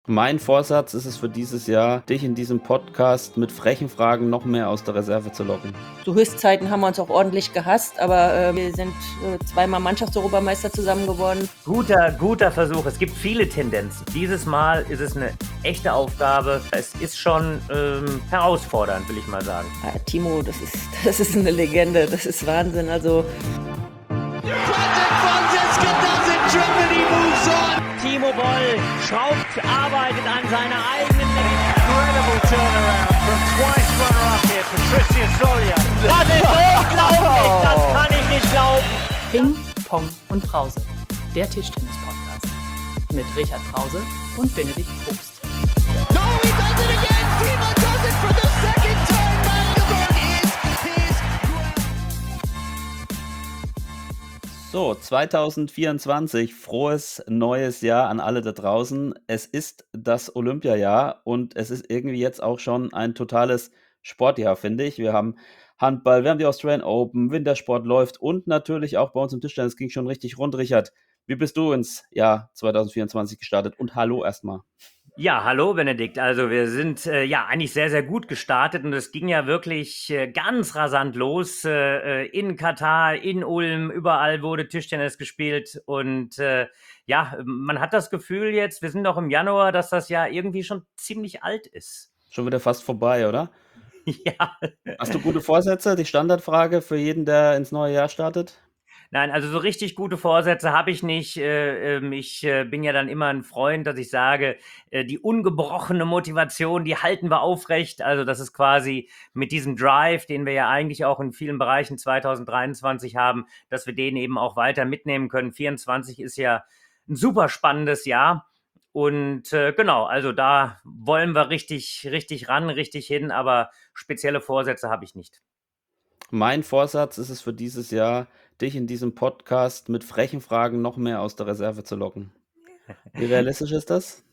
Mein Vorsatz ist es für dieses Jahr, dich in diesem Podcast mit frechen Fragen noch mehr aus der Reserve zu locken. Zu Höchstzeiten haben wir uns auch ordentlich gehasst, aber wir sind zweimal Mannschaftseuropameister zusammen geworden. Guter Versuch. Es gibt viele Tendenzen. Dieses Mal ist es eine echte Aufgabe. Es ist schon herausfordernd, will ich mal sagen. Ja, Timo, das ist eine Legende, das ist Wahnsinn. Also Timo Boll schraubt, arbeitet an seiner eigenen Incredible turnaround from twice runner-up here, Patricia Solia. Das ist unglaublich, das kann ich nicht glauben. Ping, Pong und Brause, der Tischtennis-Podcast mit Richard Brause und Benedikt Probst. No, he does it again! Timo does it for the second time! Magdeburg is his So, 2024, frohes neues Jahr an alle da draußen. Es ist das Olympiajahr und es ist irgendwie jetzt auch schon ein totales Sportjahr, finde ich. Wir haben Handball, wir haben die Australian Open, Wintersport läuft und natürlich auch bei uns im Tischtennis ging schon richtig rund. Richard, wie bist du ins Jahr 2024 gestartet? Und hallo erstmal. Ja, hallo Benedikt. Also wir sind eigentlich sehr, sehr gut gestartet und es ging ja wirklich ganz rasant los. In Katar, in Ulm, überall wurde Tischtennis gespielt und man hat das Gefühl jetzt, wir sind noch im Januar, dass das Jahr irgendwie schon ziemlich alt ist. Schon wieder fast vorbei, oder? Ja. Hast du gute Vorsätze? Die Standardfrage für jeden, der ins neue Jahr startet? Nein, also so richtig gute Vorsätze habe ich nicht. Ich bin ja dann immer ein Freund, dass ich sage, die ungebrochene Motivation, die halten wir aufrecht. Also das ist quasi mit diesem Drive, den wir ja eigentlich auch in vielen Bereichen 2023 haben, dass wir den eben auch weiter mitnehmen können. 24 ist ja ein super spannendes Jahr. Und genau, also da wollen wir richtig ran, richtig hin, aber spezielle Vorsätze habe ich nicht. Mein Vorsatz ist es für dieses Jahr, dich in diesem Podcast mit frechen Fragen noch mehr aus der Reserve zu locken. Wie realistisch ist das?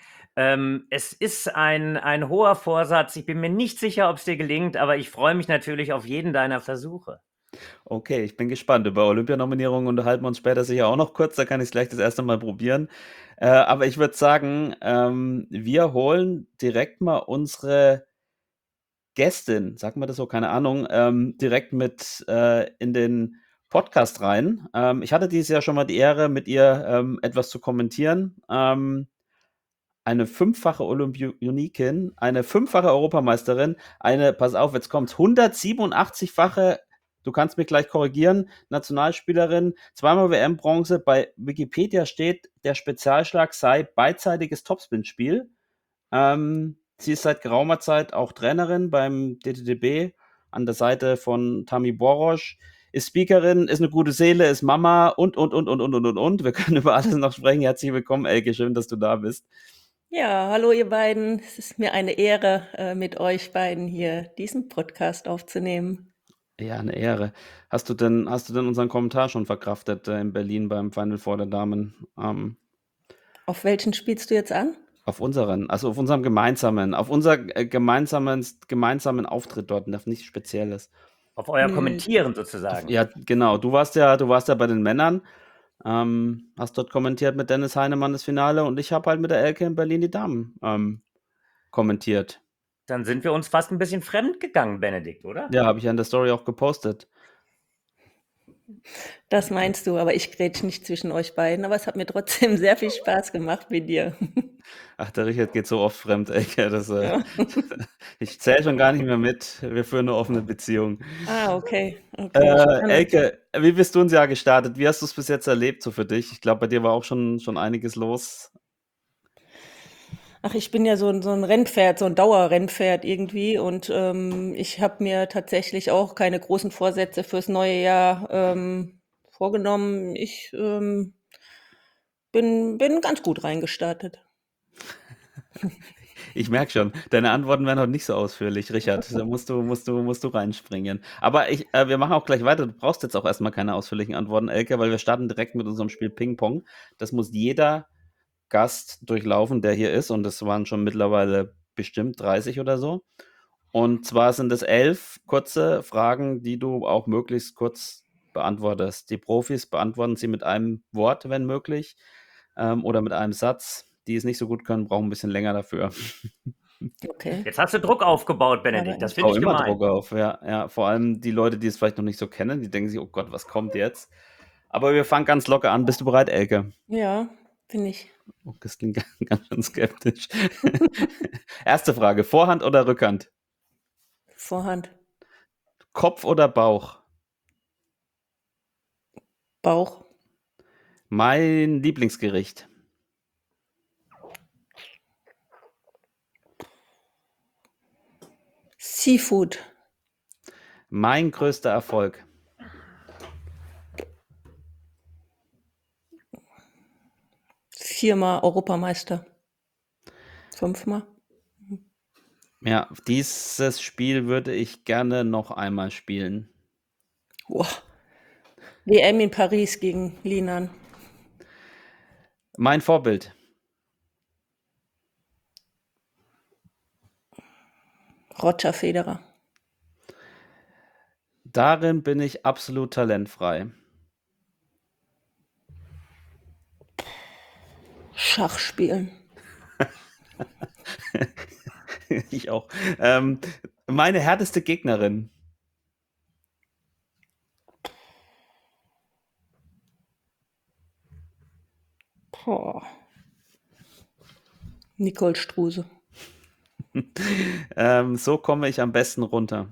Es ist ein hoher Vorsatz. Ich bin mir nicht sicher, ob es dir gelingt, aber ich freue mich natürlich auf jeden deiner Versuche. Okay, ich bin gespannt. Über Olympianominierungen unterhalten wir uns später sicher auch noch kurz. Da kann ich es gleich das erste Mal probieren. Aber ich würde sagen, wir holen direkt mal unsere Gästin, sagt man das so, keine Ahnung, direkt mit in den Podcast rein. Ich hatte dieses Jahr schon mal die Ehre, mit ihr etwas zu kommentieren. Eine fünffache Olympionikin, eine fünffache Europameisterin, eine, pass auf, jetzt kommt's, 187-fache, du kannst mich gleich korrigieren, Nationalspielerin, zweimal WM-Bronze. Bei Wikipedia steht, der Spezialschlag sei beidseitiges Topspin-Spiel. Sie ist seit geraumer Zeit auch Trainerin beim DTDB an der Seite von Tami Borosch, ist Speakerin, ist eine gute Seele, ist Mama und. Wir können über alles noch sprechen. Herzlich willkommen, Elke, schön, dass du da bist. ja, hallo ihr beiden. Es ist mir eine Ehre, mit euch beiden hier diesen Podcast aufzunehmen. Ja, eine Ehre. Hast du denn unseren Kommentar schon verkraftet in Berlin beim Final Four der Damen? Auf welchen spielst du jetzt an? Auf unserem gemeinsamen Auftritt dort, nichts Spezielles. Auf euer Nö. Kommentieren sozusagen. Ja, genau. Du warst ja bei den Männern, hast dort kommentiert mit Dennis Heinemann das Finale und ich habe halt mit der Elke in Berlin die Damen kommentiert. Dann sind wir uns fast ein bisschen fremd gegangen, Benedikt, oder? Ja, habe ich ja in der Story auch gepostet. Das meinst du, aber ich grätsch nicht zwischen euch beiden. Aber es hat mir trotzdem sehr viel Spaß gemacht mit dir. Ach, der Richard geht so oft fremd, Elke. Ja. Ich zähle schon gar nicht mehr mit. Wir führen eine offene Beziehung. Ah, okay. Elke, wie bist du ins Jahr gestartet? Wie hast du es bis jetzt erlebt, so für dich? Ich glaube, bei dir war auch schon einiges los. Ach, ich bin ja so ein Rennpferd, so ein Dauerrennpferd irgendwie und ich habe mir tatsächlich auch keine großen Vorsätze fürs neue Jahr vorgenommen. Ich bin ganz gut reingestartet. Ich merke schon, deine Antworten werden heute nicht so ausführlich, Richard. Da musst du reinspringen. Aber wir machen auch gleich weiter. Du brauchst jetzt auch erstmal keine ausführlichen Antworten, Elke, weil wir starten direkt mit unserem Spiel Ping-Pong. Das muss jeder Gast durchlaufen, der hier ist. Und das waren schon mittlerweile bestimmt 30 oder so. Und zwar sind es 11 kurze Fragen, die du auch möglichst kurz beantwortest. Die Profis beantworten sie mit einem Wort, wenn möglich, oder mit einem Satz. die es nicht so gut können, brauchen ein bisschen länger dafür. Okay. Jetzt hast du Druck aufgebaut, Benedikt. Aber Das Ich finde baue ich immer gemein. Druck auf, ja. Vor allem die Leute, die es vielleicht noch nicht so kennen, die denken sich, oh Gott, was kommt jetzt? Aber wir fangen ganz locker an. Bist du bereit, Elke? Ja, finde ich. Oh, das klingt ganz schön skeptisch. Erste Frage, Vorhand oder Rückhand? Vorhand. Kopf oder Bauch? Bauch. Mein Lieblingsgericht. Seafood. Mein größter Erfolg. Viermal Europameister. 5-mal. Ja, dieses Spiel würde ich gerne noch einmal spielen. Boah. WM in Paris gegen Linan. Mein Vorbild. Roger Federer. Darin bin ich absolut talentfrei. Schach spielen. Ich auch. Meine härteste Gegnerin. Boah. Nicole Struse. So komme ich am besten runter.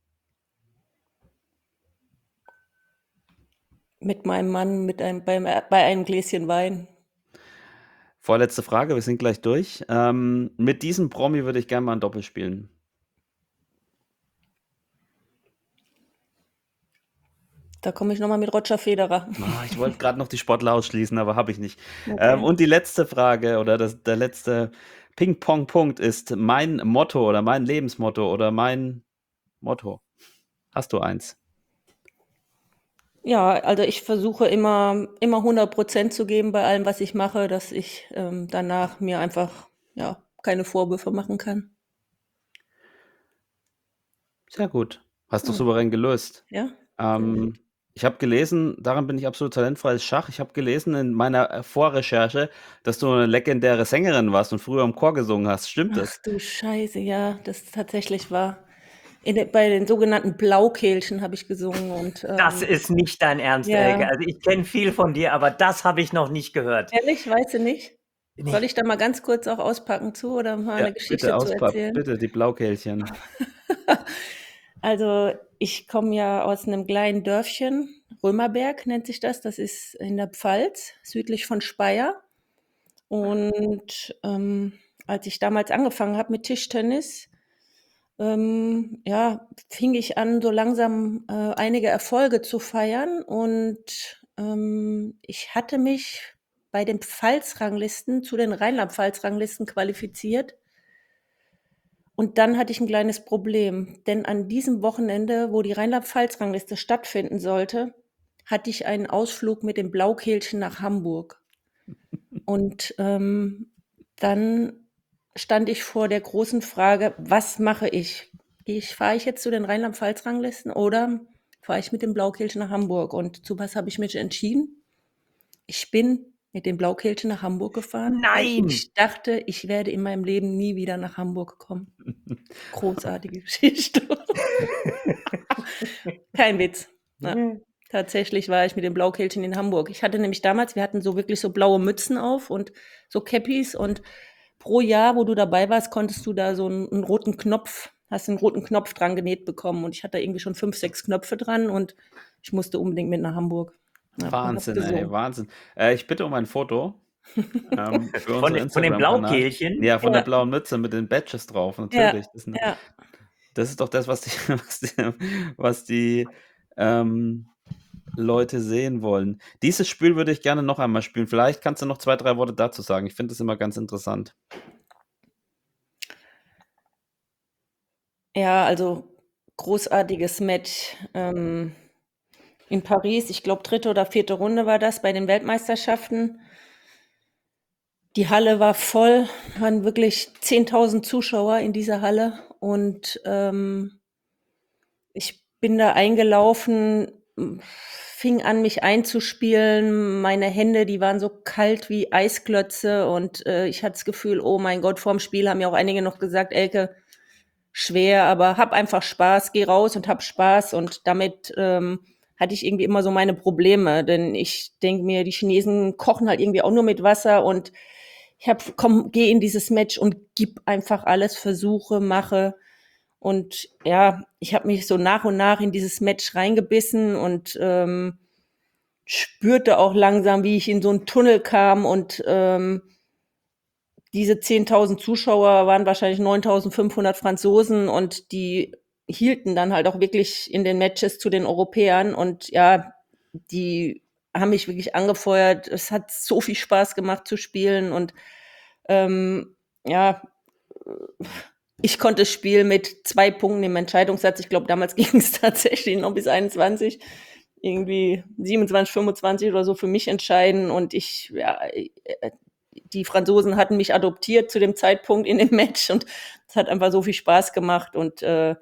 Mit meinem Mann bei einem Gläschen Wein. Vorletzte Frage, wir sind gleich durch. Mit diesem Promi würde ich gerne mal ein Doppel spielen. Da komme ich nochmal mit Roger Federer. Ich wollte gerade noch die Sportler ausschließen, aber habe ich nicht. Okay. Und die letzte Frage oder der letzte Ping-Pong-Punkt ist mein Motto oder mein Lebensmotto oder mein Motto. Hast du eins? Ja, also ich versuche immer 100% zu geben bei allem, was ich mache, dass ich danach mir einfach keine Vorwürfe machen kann. Sehr gut. Hast du souverän gelöst. Ja? Ich habe gelesen, daran bin ich absolut talentfrei, ist Schach. Ich habe gelesen in meiner Vorrecherche, dass du eine legendäre Sängerin warst und früher im Chor gesungen hast. Stimmt Ach das? du Scheiße, ja, das tatsächlich war. Bei den sogenannten Blaukehlchen habe ich gesungen und Das ist nicht dein Ernst, ja. Elke. Also ich kenne viel von dir, aber das habe ich noch nicht gehört. Ehrlich, weißt du nicht? Nee. Soll ich da mal ganz kurz auch auspacken zu oder mal eine Geschichte bitte zu erzählen? bitte die Blaukehlchen. Also ich komme ja aus einem kleinen Dörfchen, Römerberg nennt sich das. Das ist in der Pfalz, südlich von Speyer. Und als ich damals angefangen habe mit Tischtennis, fing ich an, so langsam einige Erfolge zu feiern. Und ich hatte mich bei den Pfalz-Ranglisten zu den Rheinland-Pfalz-Ranglisten qualifiziert. Und dann hatte ich ein kleines Problem, denn an diesem Wochenende, wo die Rheinland-Pfalz-Rangliste stattfinden sollte, hatte ich einen Ausflug mit dem Blaukehlchen nach Hamburg. Und dann stand ich vor der großen Frage, was mache ich? Fahre ich jetzt zu den Rheinland-Pfalz-Ranglisten oder fahre ich mit dem Blaukehlchen nach Hamburg? Und zu was habe ich mich entschieden? Ich bin mit dem Blaukehlchen nach Hamburg gefahren. Weil Nein! ich dachte, ich werde in meinem Leben nie wieder nach Hamburg kommen. Großartige Geschichte. Kein Witz. Ja. Tatsächlich war ich mit dem Blaukehlchen in Hamburg. Ich hatte nämlich damals, wir hatten so wirklich so blaue Mützen auf und so Cappies und pro Jahr, wo du dabei warst, konntest du da so einen roten Knopf, hast einen roten Knopf dran genäht bekommen und ich hatte irgendwie schon 5, 6 Knöpfe dran und ich musste unbedingt mit nach Hamburg. Ja, Wahnsinn, und hab ey, gesungen. Wahnsinn. Ich bitte um ein Foto. Für Von unseren den Instagram-Kanal. Blaukehlchen? Ja, von Ja. der blauen Mütze mit den Badges drauf, Ja, natürlich. ja. Das ist doch das, was die Leute sehen wollen. Dieses Spiel würde ich gerne noch einmal spielen. Vielleicht kannst du noch 2, 3 Worte dazu sagen. Ich finde das immer ganz interessant. Ja, also großartiges Match in Paris. Ich glaube, 3. oder 4. Runde war das bei den Weltmeisterschaften. Die Halle war voll, waren wirklich 10.000 Zuschauer in dieser Halle und ich bin da eingelaufen fing an, mich einzuspielen. Meine Hände, die waren so kalt wie Eisklötze und ich hatte das Gefühl, oh mein Gott, vorm Spiel haben ja auch einige noch gesagt, Elke, schwer, aber hab einfach Spaß, geh raus und hab Spaß und damit hatte ich irgendwie immer so meine Probleme, denn ich denke mir, die Chinesen kochen halt irgendwie auch nur mit Wasser und geh in dieses Match und gib einfach alles, versuche, mache und ja, ich habe mich so nach und nach in dieses Match reingebissen und spürte auch langsam, wie ich in so einen Tunnel kam und diese 10.000 Zuschauer waren wahrscheinlich 9.500 Franzosen und die hielten dann halt auch wirklich in den Matches zu den Europäern und ja, die haben mich wirklich angefeuert. Es hat so viel Spaß gemacht zu spielen und ja, ich konnte das Spiel mit 2 Punkten im Entscheidungssatz. Ich glaube, damals ging es tatsächlich noch bis 21, irgendwie 27, 25 oder so für mich entscheiden und die Franzosen hatten mich adoptiert zu dem Zeitpunkt in dem Match und es hat einfach so viel Spaß gemacht und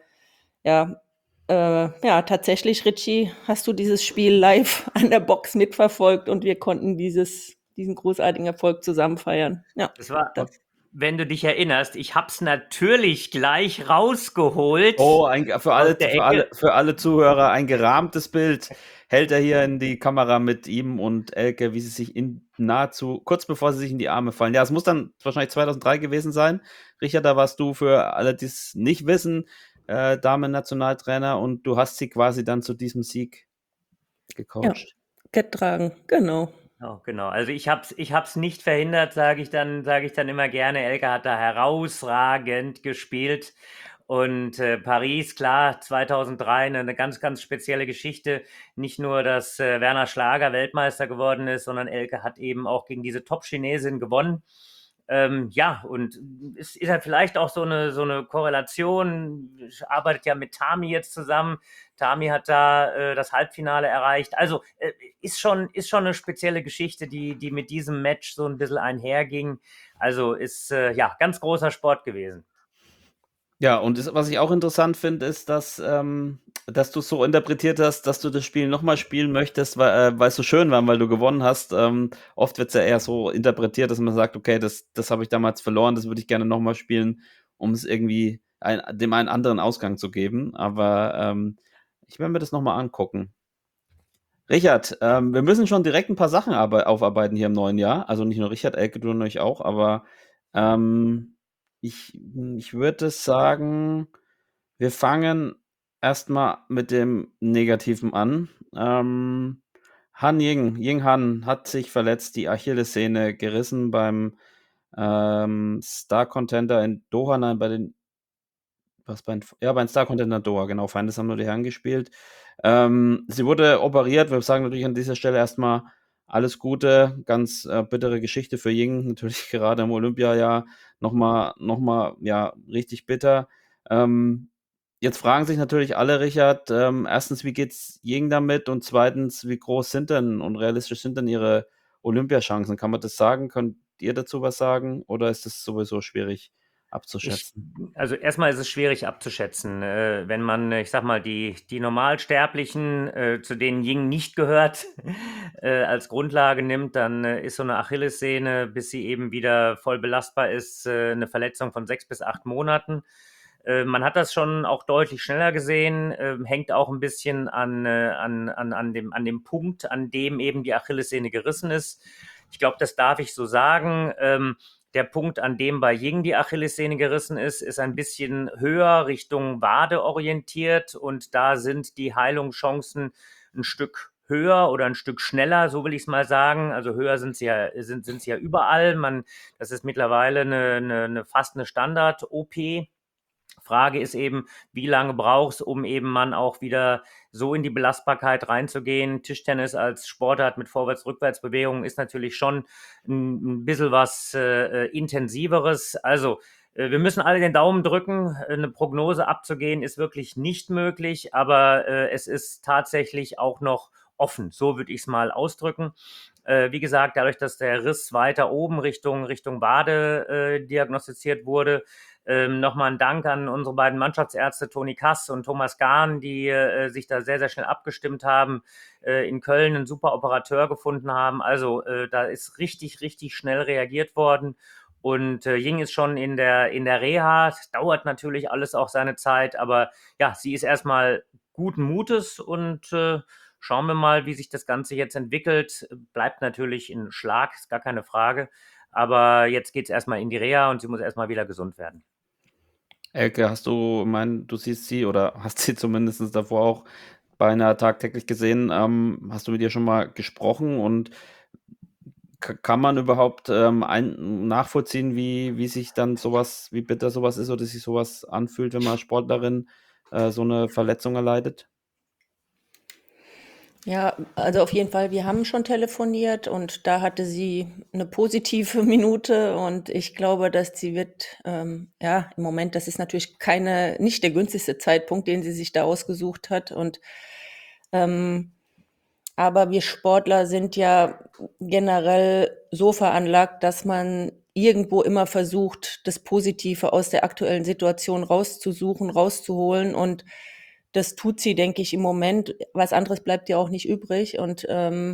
tatsächlich, Richie, hast du dieses Spiel live an der Box mitverfolgt und wir konnten diesen großartigen Erfolg zusammen feiern. Ja, Das war, wenn du dich erinnerst, ich hab's natürlich gleich rausgeholt. Oh, für Ecke. alle Zuhörer ein gerahmtes Bild hält er hier in die Kamera mit ihm und Elke, wie sie sich kurz bevor sie sich in die Arme fallen. Ja, es muss dann wahrscheinlich 2003 gewesen sein. Richard, da warst du für alle, die es nicht wissen, Damen-Nationaltrainer und du hast sie quasi dann zu diesem Sieg gecoacht. getragen, genau. Oh, genau. Also ich hab's nicht verhindert, sage ich dann immer gerne. Elke hat da herausragend gespielt. Und Paris, klar, 2003 eine ganz, ganz spezielle Geschichte. Nicht nur, dass Werner Schlager Weltmeister geworden ist, sondern Elke hat eben auch gegen diese Top-Chinesin gewonnen. Ja, und es ist halt vielleicht auch so eine Korrelation. Ich arbeite ja mit Tami jetzt zusammen. Tami hat da das Halbfinale erreicht. Also ist schon eine spezielle Geschichte, die mit diesem Match so ein bisschen einherging. Also ist ganz großer Sport gewesen. Ja, und was ich auch interessant finde, ist, dass du es so interpretiert hast, dass du das Spiel nochmal spielen möchtest, weil es so schön war, weil du gewonnen hast. Oft wird es ja eher so interpretiert, dass man sagt, okay, das habe ich damals verloren, das würde ich gerne nochmal spielen, um es irgendwie dem einen anderen Ausgang zu geben. Aber ich werde mir das nochmal angucken. Richard, wir müssen schon direkt ein paar Sachen aufarbeiten hier im neuen Jahr. Also nicht nur Richard, Elke, du und ich auch, aber ich würde sagen, wir fangen erstmal mit dem Negativen an. Ying Han hat sich verletzt, die Achillessehne gerissen beim Star Contender in Doha, nein, bei den beim Star Contender Doha, genau, Feinde haben nur die Herren gespielt. Sie wurde operiert. Wir sagen natürlich an dieser Stelle erstmal alles Gute. Ganz bittere Geschichte für Ying, natürlich gerade im Olympiajahr nochmal, ja, richtig bitter. Jetzt fragen sich natürlich alle, Richard, erstens, wie geht's Ying damit? Und zweitens, wie groß sind denn und realistisch sind denn ihre Olympiachancen? Kann man das sagen? Könnt ihr dazu was sagen? Oder ist das sowieso schwierig abzuschätzen? Also erstmal ist es schwierig abzuschätzen, wenn man, ich sag mal, die Normalsterblichen, zu denen Ying nicht gehört, als Grundlage nimmt, dann ist so eine Achillessehne, bis sie eben wieder voll belastbar ist, eine Verletzung von 6 bis 8 Monaten. Man hat das schon auch deutlich schneller gesehen, hängt auch ein bisschen an dem Punkt, an dem eben die Achillessehne gerissen ist. Ich glaube, das darf ich so sagen. Der Punkt, an dem bei Ying die Achillessehne gerissen ist ein bisschen höher Richtung Wade orientiert und da sind die Heilungschancen ein Stück höher oder ein Stück schneller, so will ich es mal sagen. Also höher sind sie ja überall. Das ist mittlerweile fast eine Standard-OP. Frage ist eben, wie lange brauchst, um eben man auch wieder so in die Belastbarkeit reinzugehen. Tischtennis als Sportart mit Vorwärts-Rückwärts-Bewegungen ist natürlich schon ein bisschen was Intensiveres. Also wir müssen alle den Daumen drücken. Eine Prognose abzugehen ist wirklich nicht möglich, aber es ist tatsächlich auch noch offen. So würde ich es mal ausdrücken. Wie gesagt, dadurch, dass der Riss weiter oben Richtung Wade diagnostiziert wurde, nochmal ein Dank an unsere beiden Mannschaftsärzte Toni Kass und Thomas Gahn, die sich da sehr, sehr schnell abgestimmt haben, in Köln einen super Operateur gefunden haben. Also da ist richtig, richtig schnell reagiert worden. Und Ying ist schon in der Reha. Das dauert natürlich alles auch seine Zeit, aber ja, sie ist erstmal guten Mutes und schauen wir mal, wie sich das Ganze jetzt entwickelt. Bleibt natürlich in Schlag, ist gar keine Frage. Aber jetzt geht es erstmal in die Reha und sie muss erstmal wieder gesund werden. Elke, du siehst sie oder hast sie zumindest davor auch beinahe tagtäglich gesehen. Hast du mit ihr schon mal gesprochen und kann man überhaupt nachvollziehen, wie sich dann sowas, wie bitter sowas ist oder sich sowas anfühlt, wenn man als Sportlerin so eine Verletzung erleidet? Ja, also auf jeden Fall, wir haben schon telefoniert und da hatte sie eine positive Minute und ich glaube, dass sie wird, ja, im Moment, das ist natürlich nicht der günstigste Zeitpunkt, den sie sich da ausgesucht hat und aber wir Sportler sind ja generell so veranlagt, dass man irgendwo immer versucht, das Positive aus der aktuellen Situation rauszusuchen, rauszuholen. Und das tut sie, denke ich, im Moment. Was anderes bleibt ja auch nicht übrig. Und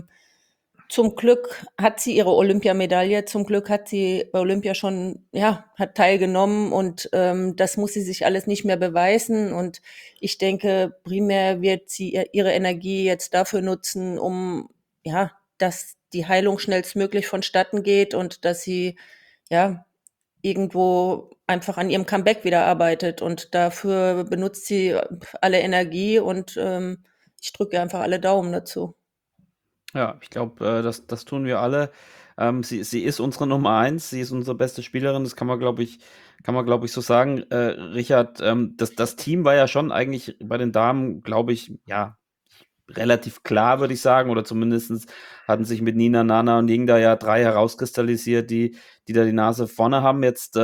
zum Glück hat sie ihre Olympiamedaille. Zum Glück hat sie bei Olympia schon, ja, hat teilgenommen und das muss sie sich alles nicht mehr beweisen. Und ich denke, primär wird sie ihre Energie jetzt dafür nutzen, um, ja, dass die Heilung schnellstmöglich vonstatten geht und dass sie, ja, irgendwo einfach an ihrem Comeback wieder arbeitet. Und dafür benutzt sie alle Energie und ich drücke einfach alle Daumen dazu. Ja, ich glaube, das tun wir alle. Sie ist unsere Nummer 1, sie ist unsere beste Spielerin, das glaube ich, so sagen. Richard, das Team war ja schon eigentlich bei den Damen, glaube ich, ja, relativ klar, würde ich sagen, oder zumindest hatten sich mit Nina, Nana und Ying da ja 3 herauskristallisiert, die da die Nase vorne haben. Jetzt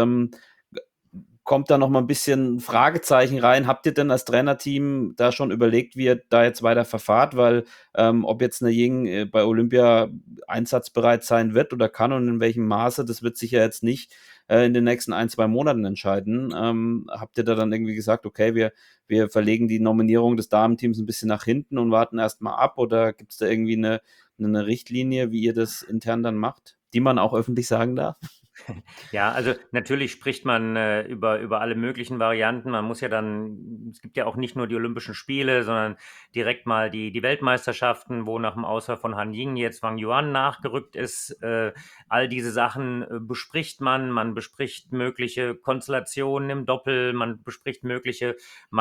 kommt da noch mal ein bisschen Fragezeichen rein. Habt ihr denn als Trainerteam da schon überlegt, wie ihr da jetzt weiter verfahrt? Weil ob jetzt eine Ying bei Olympia einsatzbereit sein wird oder kann und in welchem Maße, das wird sich ja jetzt nicht in den nächsten 1, 2 Monaten entscheiden. Habt ihr da dann irgendwie gesagt, okay, wir verlegen die Nominierung des Damenteams ein bisschen nach hinten und warten erstmal ab? Oder gibt es da irgendwie eine Richtlinie, wie ihr das intern dann macht, die man auch öffentlich sagen darf? Ja, also natürlich spricht man über alle möglichen Varianten. Man muss ja dann, es gibt ja auch nicht nur die Olympischen Spiele, sondern direkt mal die Weltmeisterschaften, wo nach dem Ausfall von Han Ying jetzt Wang Yuan nachgerückt ist. All diese Sachen bespricht man. Man bespricht mögliche Konstellationen im Doppel, man bespricht mögliche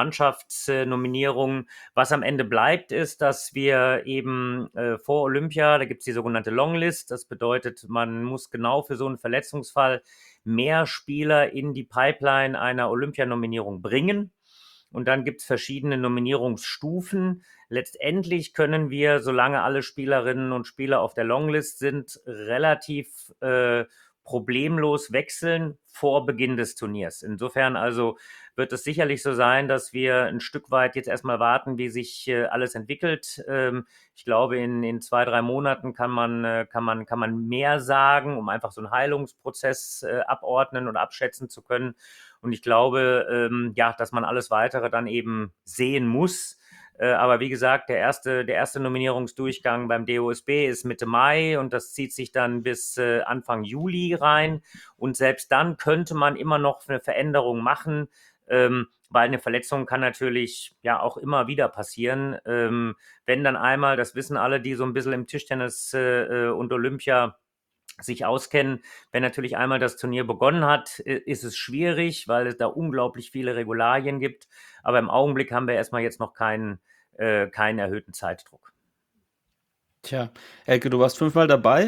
Mannschaftsnominierungen. Was am Ende bleibt, ist, dass wir eben vor Olympia, da gibt es die sogenannte Longlist. Das bedeutet, man muss genau für so einen Verletzungsfall mehr Spieler in die Pipeline einer Olympianominierung bringen. Und dann gibt es verschiedene Nominierungsstufen. Letztendlich können wir, solange alle Spielerinnen und Spieler auf der Longlist sind, relativ problemlos wechseln vor Beginn des Turniers. Insofern also wird es sicherlich so sein, dass wir ein Stück weit jetzt erstmal warten, wie sich alles entwickelt. Ich glaube, in 2, 3 Monaten kann man mehr sagen, um einfach so einen Heilungsprozess abordnen und abschätzen zu können. Und ich glaube, ja, dass man alles Weitere dann eben sehen muss. Aber wie gesagt, der erste Nominierungsdurchgang beim DOSB ist Mitte Mai und das zieht sich dann bis Anfang Juli rein. Und selbst dann könnte man immer noch eine Veränderung machen, weil eine Verletzung kann natürlich ja auch immer wieder passieren. Wenn dann einmal, das wissen alle, die so ein bisschen im Tischtennis und Olympia sich auskennen, wenn natürlich einmal das Turnier begonnen hat, ist es schwierig, weil es da unglaublich viele Regularien gibt. Aber im Augenblick haben wir erstmal jetzt noch keinen erhöhten Zeitdruck. Tja, Elke, du warst 5-mal dabei.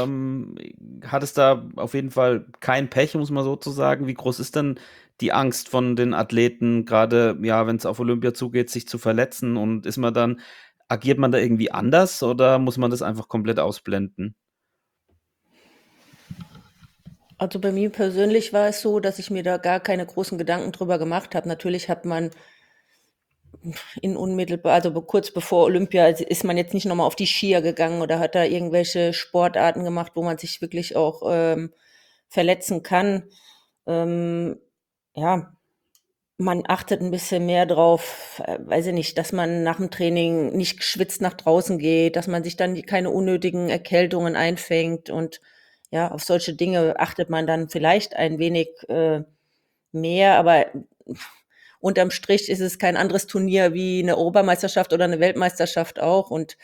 Hattest da auf jeden Fall kein Pech, muss man so zu sagen. Wie groß ist denn die Angst von den Athleten, gerade ja, wenn es auf Olympia zugeht, sich zu verletzen? Und agiert man da irgendwie anders oder muss man das einfach komplett ausblenden? Also bei mir persönlich war es so, dass ich mir da gar keine großen Gedanken drüber gemacht habe. Natürlich hat man also kurz bevor Olympia ist man jetzt nicht nochmal auf die Skier gegangen oder hat da irgendwelche Sportarten gemacht, wo man sich wirklich auch verletzen kann. Ja, man achtet ein bisschen mehr drauf, weiß ich nicht, dass man nach dem Training nicht geschwitzt nach draußen geht, dass man sich dann keine unnötigen Erkältungen einfängt und ja, auf solche Dinge achtet man dann vielleicht ein wenig mehr, aber unterm Strich ist es kein anderes Turnier wie eine Europameisterschaft oder eine Weltmeisterschaft auch und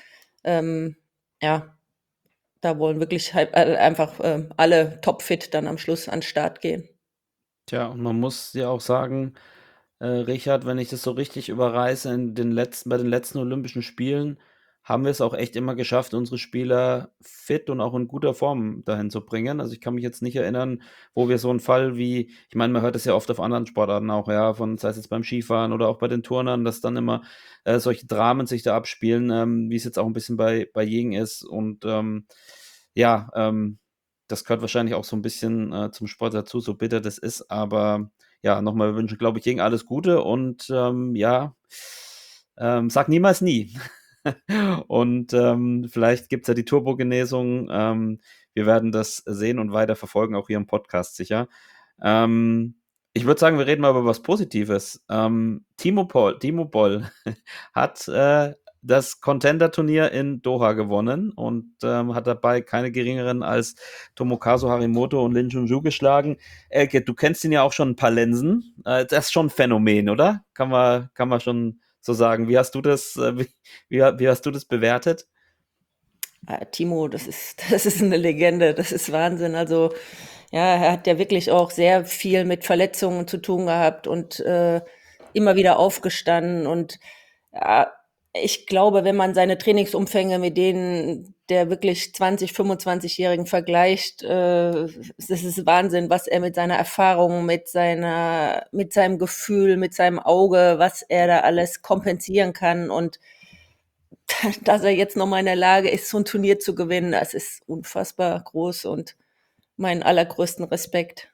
ja, da wollen wirklich halt einfach alle topfit dann am Schluss an den Start gehen. Tja, und man muss ja auch sagen, Richard, wenn ich das so richtig überreiße, bei den letzten Olympischen Spielen haben wir es auch echt immer geschafft, unsere Spieler fit und auch in guter Form dahin zu bringen. Also ich kann mich jetzt nicht erinnern, wo wir so einen Fall wie, ich meine, man hört es ja oft auf anderen Sportarten auch, ja, sei es jetzt beim Skifahren oder auch bei den Turnern, dass dann immer solche Dramen sich da abspielen, wie es jetzt auch ein bisschen bei Ying ist. Und ja, das gehört wahrscheinlich auch so ein bisschen zum Sport dazu, so bitter das ist, aber ja, nochmal, wir wünschen, glaube ich, Ying alles Gute und ja, sag niemals nie. Und vielleicht gibt es ja die Turbogenesung. Wir werden das sehen und weiter verfolgen, auch hier im Podcast sicher. Ich würde sagen, wir reden mal über was Positives. Timo Boll hat das Contender-Turnier in Doha gewonnen und hat dabei keine geringeren als Tomokazu Harimoto und Lin Junju geschlagen. Elke, du kennst ihn ja auch schon ein paar Lensen. Das ist schon ein Phänomen, oder? Kann man schon so sagen. Wie hast du das, wie hast du das bewertet? Timo, das ist eine Legende, das ist Wahnsinn. Also ja, er hat ja wirklich auch sehr viel mit Verletzungen zu tun gehabt und immer wieder aufgestanden. Und ja, ich glaube, wenn man seine Trainingsumfänge mit denen der wirklich 25-jährigen vergleicht, das ist Wahnsinn, was er mit seiner Erfahrung, mit seinem Gefühl, mit seinem Auge, was er da alles kompensieren kann. Und dass er jetzt nochmal in der Lage ist, so ein Turnier zu gewinnen, das ist unfassbar groß und meinen allergrößten Respekt.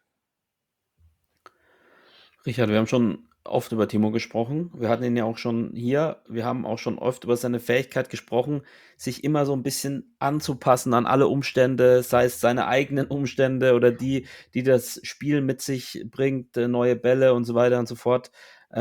Richard, wir haben schon oft über Timo gesprochen. Wir hatten ihn ja auch schon hier. Wir haben auch schon oft über seine Fähigkeit gesprochen, sich immer so ein bisschen anzupassen an alle Umstände, sei es seine eigenen Umstände oder die das Spiel mit sich bringt, neue Bälle und so weiter und so fort.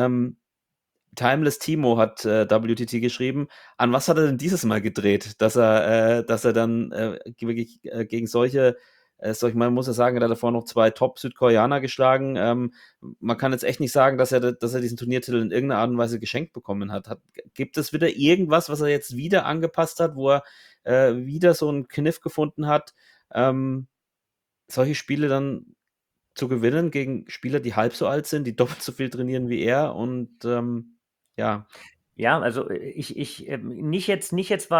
Timeless Timo hat WTT geschrieben. An was hat er denn dieses Mal gedreht, dass er dann wirklich gegen man muss ja sagen, er hat davor noch 2 Top-Südkoreaner geschlagen. Man kann jetzt echt nicht sagen, dass er diesen Turniertitel in irgendeiner Art und Weise geschenkt bekommen hat. Gibt es wieder irgendwas, was er jetzt wieder angepasst hat, wo er wieder so einen Kniff gefunden hat, solche Spiele dann zu gewinnen gegen Spieler, die halb so alt sind, die doppelt so viel trainieren wie er und ja. Ja, also nicht jetzt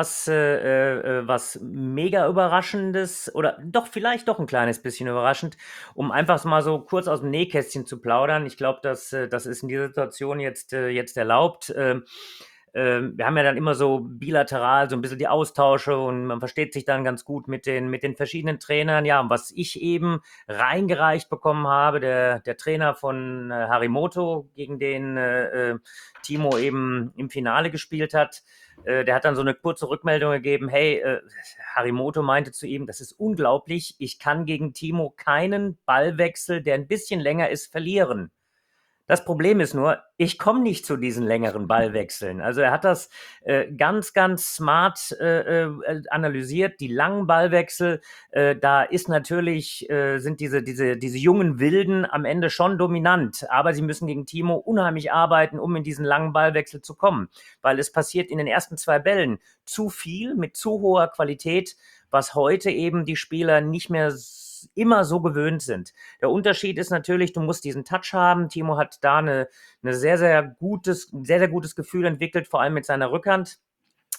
was mega Überraschendes oder doch vielleicht doch ein kleines bisschen überraschend, um einfach mal so kurz aus dem Nähkästchen zu plaudern. Ich glaube, das ist in dieser Situation jetzt erlaubt. Wir haben ja dann immer so bilateral so ein bisschen die Austausche und man versteht sich dann ganz gut mit den verschiedenen Trainern. Ja, und was ich eben reingereicht bekommen habe, der Trainer von Harimoto, gegen den Timo eben im Finale gespielt hat, der hat dann so eine kurze Rückmeldung gegeben, hey, Harimoto meinte zu ihm, das ist unglaublich, ich kann gegen Timo keinen Ballwechsel, der ein bisschen länger ist, verlieren. Das Problem ist nur, ich komme nicht zu diesen längeren Ballwechseln. Also er hat das ganz, ganz smart analysiert. Die langen Ballwechsel, da ist natürlich, sind diese jungen Wilden am Ende schon dominant. Aber sie müssen gegen Timo unheimlich arbeiten, um in diesen langen Ballwechsel zu kommen. Weil es passiert in den ersten 2 Bällen zu viel mit zu hoher Qualität, was heute eben die Spieler nicht mehr immer so gewöhnt sind. Der Unterschied ist natürlich, du musst diesen Touch haben. Timo hat da ein sehr, sehr gutes Gefühl entwickelt, vor allem mit seiner Rückhand.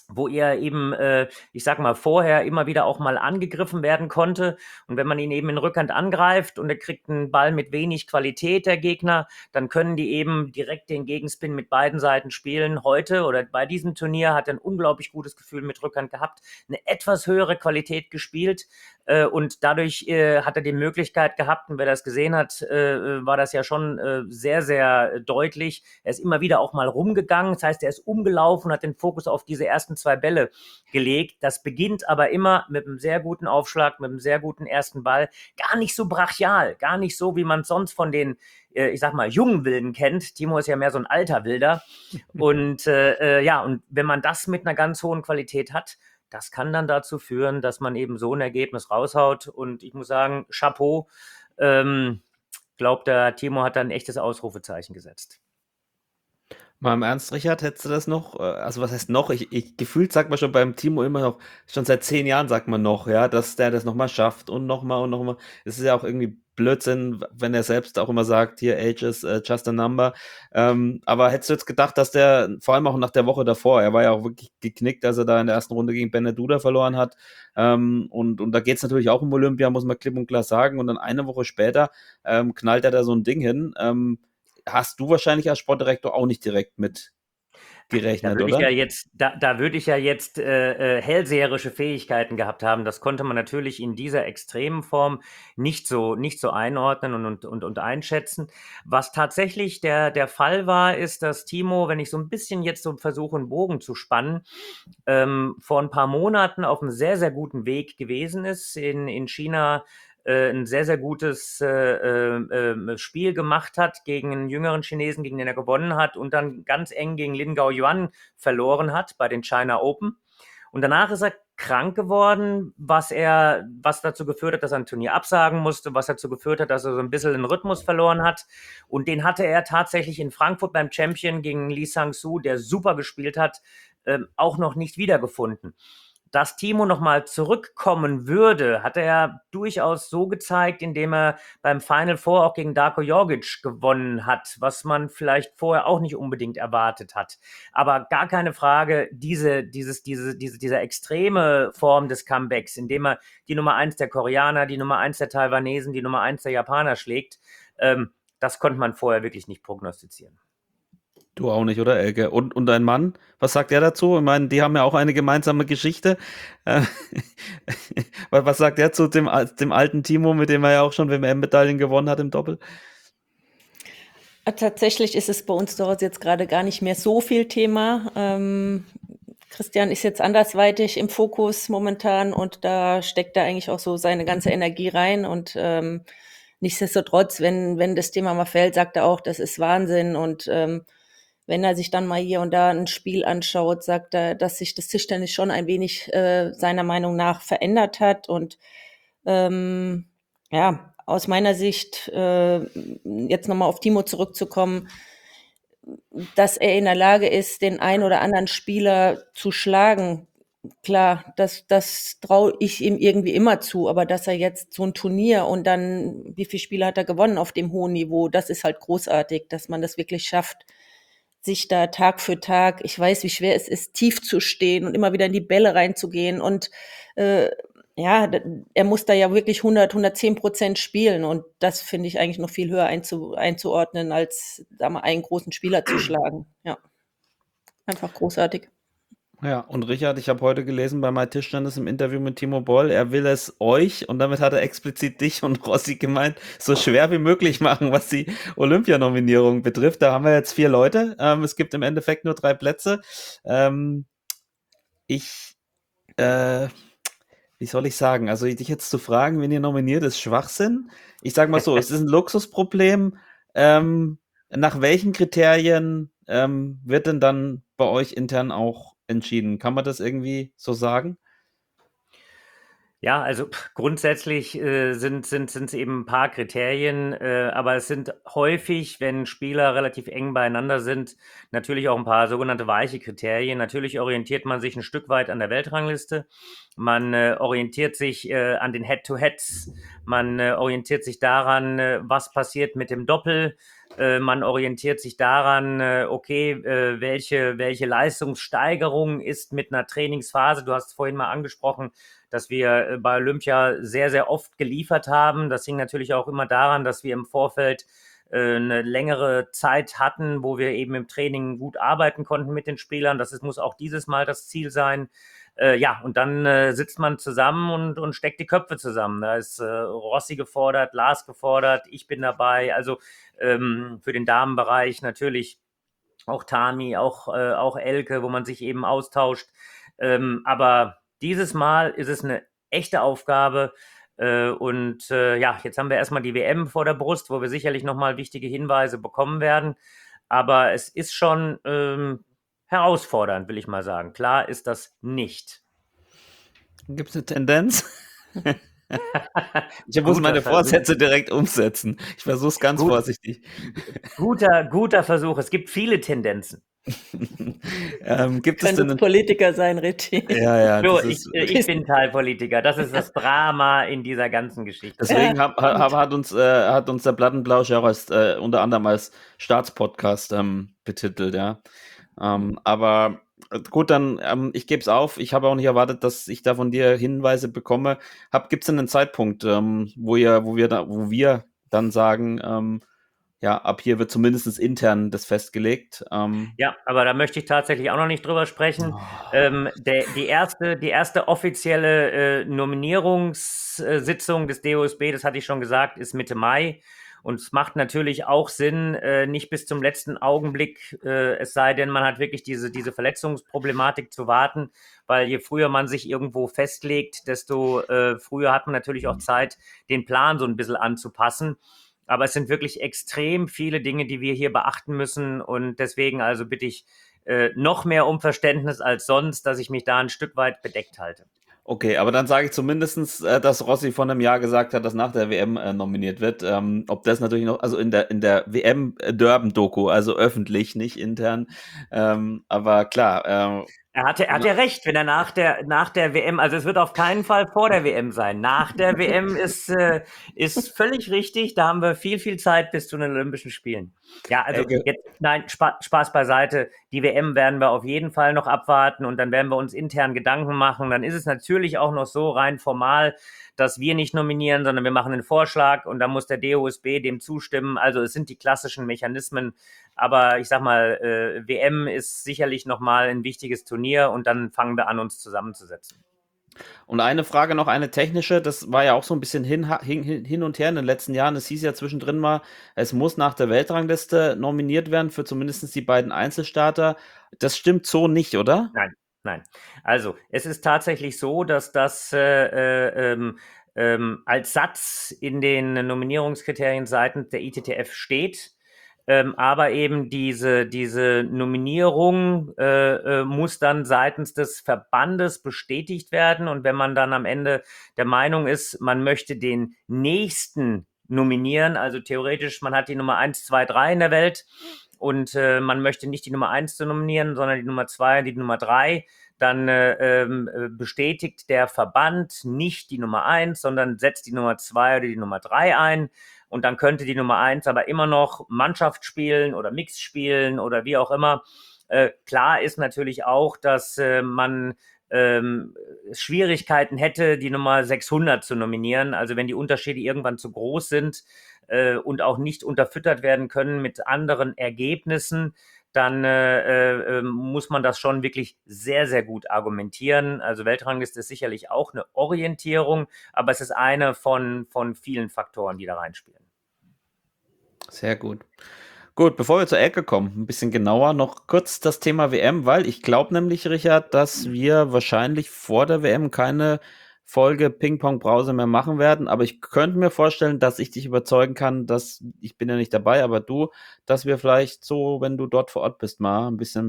wo er eben, ich sag mal, vorher immer wieder auch mal angegriffen werden konnte. Und wenn man ihn eben in Rückhand angreift und er kriegt einen Ball mit wenig Qualität, der Gegner, dann können die eben direkt den Gegenspin mit beiden Seiten spielen. Heute oder bei diesem Turnier hat er ein unglaublich gutes Gefühl mit Rückhand gehabt, eine etwas höhere Qualität gespielt. Und dadurch hat er die Möglichkeit gehabt, und wer das gesehen hat, war das ja schon sehr, sehr deutlich. Er ist immer wieder auch mal rumgegangen, das heißt, er ist umgelaufen, hat den Fokus auf diese ersten 2 Bälle gelegt. Das beginnt aber immer mit einem sehr guten Aufschlag, mit einem sehr guten ersten Ball. Gar nicht so brachial, gar nicht so, wie man es sonst von den, ich sag mal, jungen Wilden kennt. Timo ist ja mehr so ein alter Wilder. Und und wenn man das mit einer ganz hohen Qualität hat, das kann dann dazu führen, dass man eben so ein Ergebnis raushaut. Und ich muss sagen, Chapeau. Glaube, der Timo hat da ein echtes Ausrufezeichen gesetzt. Mal im Ernst, Richard, hättest du das noch? Also was heißt noch? Ich gefühlt sagt man schon beim Timo immer noch, schon seit 10 Jahren sagt man noch, ja, dass der das nochmal schafft und nochmal und nochmal. Es ist ja auch irgendwie Blödsinn, wenn er selbst auch immer sagt, hier, age is just a number. Aber hättest du jetzt gedacht, dass der, vor allem auch nach der Woche davor, er war ja auch wirklich geknickt, als er da in der ersten Runde gegen Beneduda verloren hat. Und da geht es natürlich auch um Olympia, muss man klipp und klar sagen. Und dann eine Woche später knallt er da so ein Ding hin. Hast du wahrscheinlich als Sportdirektor auch nicht direkt mit gerechnet, Da oder? würde ich ja jetzt hellseherische Fähigkeiten gehabt haben. Das konnte man natürlich in dieser extremen Form nicht so einordnen und einschätzen. Was tatsächlich der Fall war, ist, dass Timo, wenn ich so ein bisschen jetzt so versuche, einen Bogen zu spannen, vor ein paar Monaten auf einem sehr, sehr guten Weg gewesen ist, in China ein sehr, sehr gutes Spiel gemacht hat gegen einen jüngeren Chinesen, gegen den er gewonnen hat und dann ganz eng gegen Lin Gaoyuan verloren hat bei den China Open. Und danach ist er krank geworden, was dazu geführt hat, dass er ein Turnier absagen musste, was dazu geführt hat, dass er so ein bisschen den Rhythmus verloren hat. Und den hatte er tatsächlich in Frankfurt beim Champion gegen Lee Sang-soo, der super gespielt hat, auch noch nicht wiedergefunden. Dass Timo nochmal zurückkommen würde, hat er durchaus so gezeigt, indem er beim Final Four auch gegen Darko Jorgic gewonnen hat, was man vielleicht vorher auch nicht unbedingt erwartet hat. Aber gar keine Frage, diese extreme Form des Comebacks, indem er die Nummer 1 der Koreaner, die Nummer 1 der Taiwanesen, die Nummer 1 der Japaner schlägt, das konnte man vorher wirklich nicht prognostizieren. Du auch nicht, oder, Elke? Und dein Mann, was sagt er dazu? Ich meine, die haben ja auch eine gemeinsame Geschichte. Äh, was sagt er zu dem alten Timo, mit dem er ja auch schon WM-Medaillen gewonnen hat im Doppel? Tatsächlich ist es bei uns dort jetzt gerade gar nicht mehr so viel Thema. Christian ist jetzt andersweitig im Fokus momentan und da steckt er eigentlich auch so seine ganze Energie rein und nichtsdestotrotz, wenn das Thema mal fällt, sagt er auch, das ist Wahnsinn und wenn er sich dann mal hier und da ein Spiel anschaut, sagt er, dass sich das Tischtennis schon ein wenig seiner Meinung nach verändert hat. Und aus meiner Sicht, jetzt nochmal auf Timo zurückzukommen, dass er in der Lage ist, den einen oder anderen Spieler zu schlagen. Klar, das traue ich ihm irgendwie immer zu, aber dass er jetzt so ein Turnier und dann, wie viele Spiele hat er gewonnen auf dem hohen Niveau, das ist halt großartig, dass man das wirklich schafft, sich da Tag für Tag, ich weiß, wie schwer es ist, tief zu stehen und immer wieder in die Bälle reinzugehen und er muss da ja wirklich 110% spielen und das finde ich eigentlich noch viel höher einzuordnen, als da mal einen großen Spieler zu schlagen. Ja, einfach großartig. Ja, und Richard, ich habe heute gelesen bei MyTischtennis im Interview mit Timo Boll, er will es euch, und damit hat er explizit dich und Rossi gemeint, so schwer wie möglich machen, was die Olympianominierung betrifft. Da haben wir jetzt 4 Leute. Es gibt im Endeffekt nur 3 Plätze. Wie soll ich sagen? Also dich jetzt zu fragen, wen ihr nominiert, ist Schwachsinn. Ich sage mal so, es ist ein Luxusproblem. Nach welchen Kriterien wird denn dann bei euch intern auch entschieden? Kann man das irgendwie so sagen? Ja, also grundsätzlich sind es eben ein paar Kriterien, aber es sind häufig, wenn Spieler relativ eng beieinander sind, natürlich auch ein paar sogenannte weiche Kriterien. Natürlich orientiert man sich ein Stück weit an der Weltrangliste. Man orientiert sich an den Head-to-Heads. Man orientiert sich daran, was passiert mit dem Doppel. Man orientiert sich daran, okay, welche Leistungssteigerung ist mit einer Trainingsphase. Du hast es vorhin mal angesprochen, dass wir bei Olympia sehr, sehr oft geliefert haben. Das hing natürlich auch immer daran, dass wir im Vorfeld eine längere Zeit hatten, wo wir eben im Training gut arbeiten konnten mit den Spielern. Muss auch dieses Mal das Ziel sein. Ja, und dann sitzt man zusammen und steckt die Köpfe zusammen. Da ist Rossi gefordert, Lars gefordert, ich bin dabei. Also für den Damenbereich natürlich auch Tami, auch Elke, wo man sich eben austauscht. Aber dieses Mal ist es eine echte Aufgabe. Ja, jetzt haben wir erstmal die WM vor der Brust, wo wir sicherlich nochmal wichtige Hinweise bekommen werden. Aber es ist schon herausfordernd, will ich mal sagen. Klar ist das nicht. Gibt es eine Tendenz? Ich muss meine Vorsätze direkt umsetzen. Ich versuche es ganz vorsichtig. Guter Versuch. Es gibt viele Tendenzen. Gibt es denn Politiker sein, Richie? Ja, so, ich bin Teilpolitiker. Das ist das Drama in dieser ganzen Geschichte. Deswegen hat uns der Plattenplausch ja auch unter anderem als Staatspodcast betitelt, ja. Aber gut, dann ich gebe es auf. Ich habe auch nicht erwartet, dass ich da von dir Hinweise bekomme. Gibt es denn einen Zeitpunkt, wo wir dann sagen, ja, ab hier wird zumindest intern das festgelegt. Ja, aber da möchte ich tatsächlich auch noch nicht drüber sprechen. Die erste offizielle Nominierungssitzung des DOSB, das hatte ich schon gesagt, ist Mitte Mai. Und es macht natürlich auch Sinn, nicht bis zum letzten Augenblick, es sei denn, man hat wirklich diese Verletzungsproblematik zu warten, weil je früher man sich irgendwo festlegt, desto früher hat man natürlich auch Zeit, den Plan so ein bisschen anzupassen. Aber es sind wirklich extrem viele Dinge, die wir hier beachten müssen. Und deswegen also bitte ich noch mehr um Verständnis als sonst, dass ich mich da ein Stück weit bedeckt halte. Okay, aber dann sage ich zumindest, dass Rossi vor einem Jahr gesagt hat, dass nach der WM nominiert wird. Ob das natürlich noch, also in der WM-Durban-Doku, also öffentlich, nicht intern. Aber klar. Er hat ja recht, wenn er nach der WM, also es wird auf keinen Fall vor der WM sein. Nach der WM ist völlig richtig. Da haben wir viel Zeit bis zu den Olympischen Spielen. Ja, also nein, Spaß beiseite. Die WM werden wir auf jeden Fall noch abwarten und dann werden wir uns intern Gedanken machen. Dann ist es natürlich auch noch so rein formal, dass wir nicht nominieren, sondern wir machen einen Vorschlag und dann muss der DOSB dem zustimmen. Also es sind die klassischen Mechanismen. Aber ich sag mal, WM ist sicherlich nochmal ein wichtiges Turnier und dann fangen wir an, uns zusammenzusetzen. Und eine Frage noch, eine technische, das war ja auch so ein bisschen hin und her in den letzten Jahren. Es hieß ja zwischendrin mal, es muss nach der Weltrangliste nominiert werden für zumindest die beiden Einzelstarter. Das stimmt so nicht, oder? Nein. Also es ist tatsächlich so, dass das als Satz in den Nominierungskriterien seitens der ITTF steht. Aber eben diese Nominierung muss dann seitens des Verbandes bestätigt werden. Und wenn man dann am Ende der Meinung ist, man möchte den nächsten nominieren, also theoretisch, man hat die Nummer 1, 2, 3 in der Welt und man möchte nicht die Nummer 1 nominieren, sondern die Nummer 2 und die Nummer 3, dann bestätigt der Verband nicht die Nummer 1, sondern setzt die Nummer 2 oder die Nummer 3 ein. Und dann könnte die Nummer 1 aber immer noch Mannschaft spielen oder Mix spielen oder wie auch immer. Klar ist natürlich auch, dass man Schwierigkeiten hätte, die Nummer 600 zu nominieren. Also wenn die Unterschiede irgendwann zu groß sind und auch nicht unterfüttert werden können mit anderen Ergebnissen, dann muss man das schon wirklich sehr, sehr gut argumentieren. Also Weltrangliste ist sicherlich auch eine Orientierung, aber es ist eine von vielen Faktoren, die da reinspielen. Sehr gut. Gut, bevor wir zur Ecke kommen, ein bisschen genauer noch kurz das Thema WM, weil ich glaube nämlich, Richard, dass wir wahrscheinlich vor der WM keine Folge Ping-Pong-Brause mehr machen werden, aber ich könnte mir vorstellen, dass ich dich überzeugen kann, ich bin ja nicht dabei, aber du, dass wir vielleicht so, wenn du dort vor Ort bist, mal ein bisschen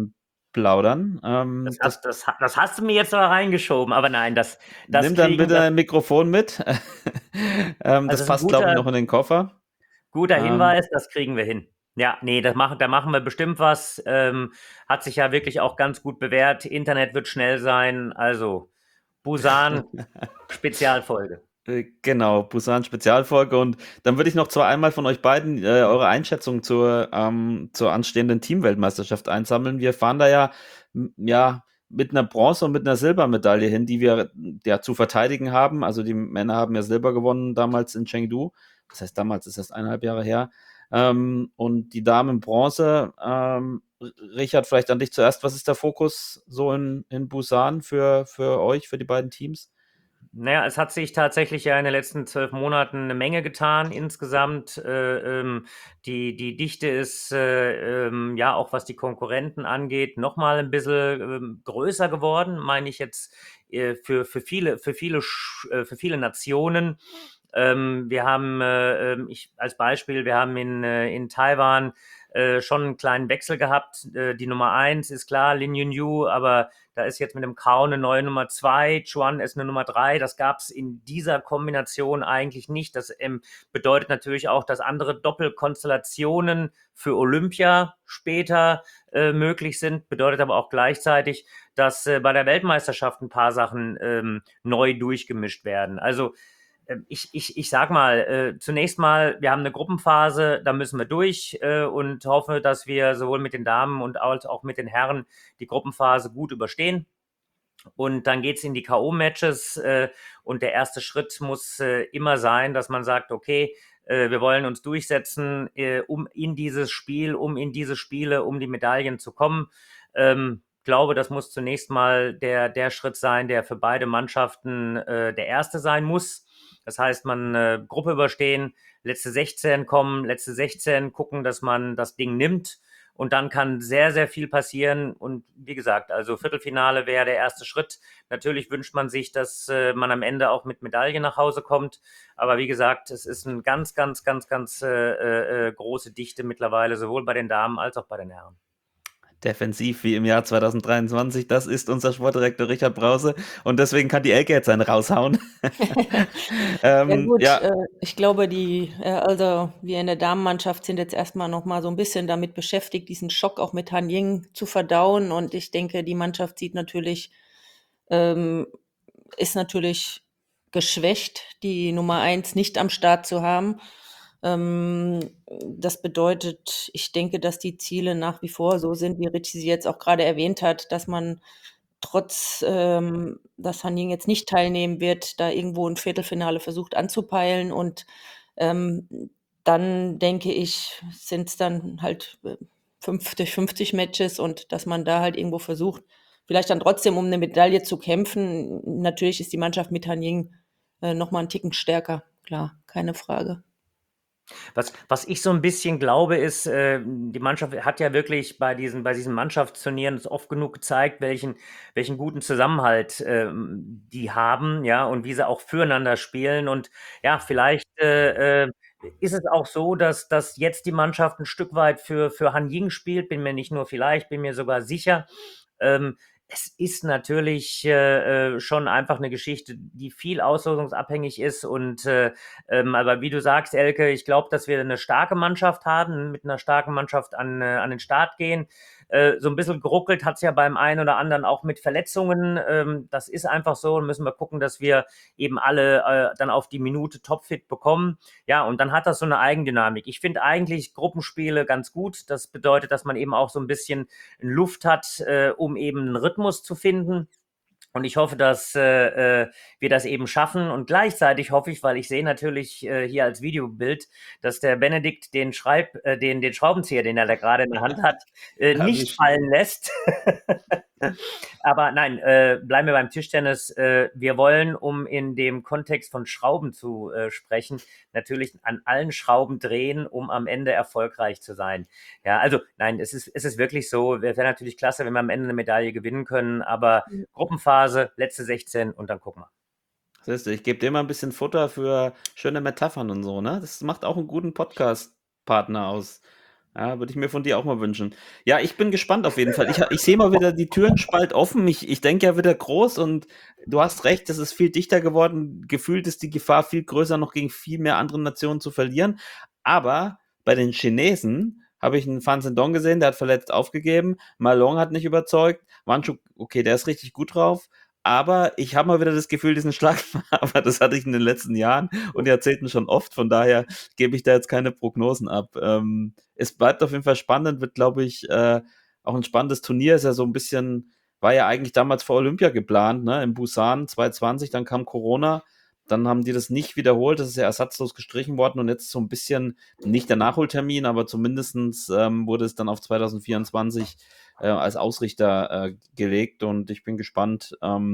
plaudern. Das hast du mir jetzt aber reingeschoben, aber nein, das Nimm dann kriegen bitte wir. ein Mikrofon mit. Also Das das ist ein passt, glaube ich, noch in den Koffer. guter Ähm, Hinweis, das kriegen wir hin. Ja, nee, da machen wir bestimmt was. Hat sich ja wirklich auch ganz gut bewährt. Internet wird schnell sein. Also Busan Spezialfolge. Genau, Busan Spezialfolge. Und dann würde ich noch zwar einmal von euch beiden eure Einschätzung zur anstehenden Teamweltmeisterschaft einsammeln. Wir fahren da ja mit einer Bronze- und mit einer Silbermedaille hin, die wir ja zu verteidigen haben. Also die Männer haben ja Silber gewonnen damals in Chengdu. Das heißt, damals ist erst 1,5 Jahre her. Und die Damen Bronze. Richard, vielleicht an dich zuerst. Was ist der Fokus so in Busan für euch, für die beiden Teams? Naja, es hat sich tatsächlich ja in den letzten 12 Monaten eine Menge getan insgesamt. Die Dichte ist ja auch was die Konkurrenten angeht noch mal ein bisschen größer geworden, meine ich jetzt für viele Nationen. Wir haben als Beispiel, wir haben in Taiwan schon einen kleinen Wechsel gehabt. Die Nummer 1 ist klar, Lin Yunyu, aber da ist jetzt mit dem Kao eine neue Nummer 2, Chuan ist eine Nummer 3. Das gab es in dieser Kombination eigentlich nicht. Das bedeutet natürlich auch, dass andere Doppelkonstellationen für Olympia später möglich sind. Bedeutet aber auch gleichzeitig, dass bei der Weltmeisterschaft ein paar Sachen neu durchgemischt werden. Also ich sag mal, zunächst mal, wir haben eine Gruppenphase, da müssen wir durch und hoffe, dass wir sowohl mit den Damen und auch mit den Herren die Gruppenphase gut überstehen. Und dann geht's in die K.O.-Matches und der erste Schritt muss immer sein, dass man sagt, okay, wir wollen uns durchsetzen, um in diese Spiele, um die Medaillen zu kommen. Glaube, das muss zunächst mal der Schritt sein, der für beide Mannschaften der erste sein muss. Das heißt, man Gruppe überstehen, letzte 16 kommen, letzte 16 gucken, dass man das Ding nimmt. Und dann kann sehr, sehr viel passieren. Und wie gesagt, also Viertelfinale wäre der erste Schritt. Natürlich wünscht man sich, dass man am Ende auch mit Medaille nach Hause kommt. Aber wie gesagt, es ist eine ganz große Dichte mittlerweile, sowohl bei den Damen als auch bei den Herren. Defensiv wie im Jahr 2023, das ist unser Sportdirektor Richard Brause und deswegen kann die Elke jetzt einen raushauen. Ja gut, ja, ich glaube, also wir in der Damenmannschaft sind jetzt erstmal noch mal so ein bisschen damit beschäftigt, diesen Schock auch mit Han Ying zu verdauen. Und ich denke, die Mannschaft ist natürlich geschwächt, die Nummer 1 nicht am Start zu haben. Das bedeutet, ich denke, dass die Ziele nach wie vor so sind, wie Richie sie jetzt auch gerade erwähnt hat, dass man trotz, dass Han Ying jetzt nicht teilnehmen wird, da irgendwo ein Viertelfinale versucht anzupeilen. Und dann denke ich, sind es dann halt 50-50 Matches und dass man da halt irgendwo versucht, vielleicht dann trotzdem um eine Medaille zu kämpfen. Natürlich ist die Mannschaft mit Han Ying noch mal 'n Ticken stärker, klar, keine Frage. Was ich so ein bisschen glaube, ist, die Mannschaft hat ja wirklich bei diesen Mannschaftsturnieren es oft genug gezeigt, welchen guten Zusammenhalt die haben, ja, und wie sie auch füreinander spielen. Und ja, vielleicht ist es auch so, dass jetzt die Mannschaft ein Stück weit für Han Ying spielt. Bin mir nicht nur vielleicht, bin mir sogar sicher. Ähm, Es ist natürlich schon einfach eine Geschichte, die viel auslosungsabhängig ist. Und aber wie du sagst, Elke, ich glaube, dass wir eine starke Mannschaft haben, mit einer starken Mannschaft an den Start gehen. So ein bisschen geruckelt hat es ja beim einen oder anderen auch mit Verletzungen. Das ist einfach so. Und müssen wir gucken, dass wir eben alle dann auf die Minute topfit bekommen. Ja, und dann hat das so eine Eigendynamik. Ich finde eigentlich Gruppenspiele ganz gut. Das bedeutet, dass man eben auch so ein bisschen Luft hat, um eben einen Rhythmus zu finden. Und ich hoffe, dass wir das eben schaffen. Und gleichzeitig hoffe ich, weil ich sehe natürlich hier als Videobild, dass der Benedikt den Schraubenzieher, den er da gerade in der Hand hat, nicht fallen lässt. Aber nein, bleiben wir beim Tischtennis. Wir wollen, um in dem Kontext von Schrauben zu sprechen, natürlich an allen Schrauben drehen, um am Ende erfolgreich zu sein. Ja, also nein, es ist wirklich so. Wäre natürlich klasse, wenn wir am Ende eine Medaille gewinnen können, aber Gruppenphase, letzte 16 und dann gucken wir. siehst du, ich gebe dir mal ein bisschen Futter für schöne Metaphern und so, ne? Das macht auch einen guten Podcast-Partner aus. Ja, würde ich mir von dir auch mal wünschen. Ja, ich bin gespannt auf jeden Fall. Ich sehe mal wieder die Türen spalt offen. Ich denke ja wieder groß und du hast recht, es ist viel dichter geworden. Gefühlt ist die Gefahr viel größer, noch gegen viel mehr andere Nationen zu verlieren. Aber bei den Chinesen habe ich einen Fan Zhendong gesehen, der hat verletzt aufgegeben. Malong hat nicht überzeugt. Wanchuk, okay, der ist richtig gut drauf. Aber ich habe mal wieder das Gefühl, diesen Schlag, aber das hatte ich in den letzten Jahren und Jahrzehnten schon oft. Von daher gebe ich da jetzt keine Prognosen ab. Es bleibt auf jeden Fall spannend, wird, glaube ich, auch ein spannendes Turnier. Ist ja so ein bisschen, war ja eigentlich damals vor Olympia geplant, ne? In Busan 2020, dann kam Corona, dann haben die das nicht wiederholt, das ist ja ersatzlos gestrichen worden und jetzt so ein bisschen, nicht der Nachholtermin, aber zumindestens wurde es dann auf 2024 als Ausrichter gelegt und ich bin gespannt,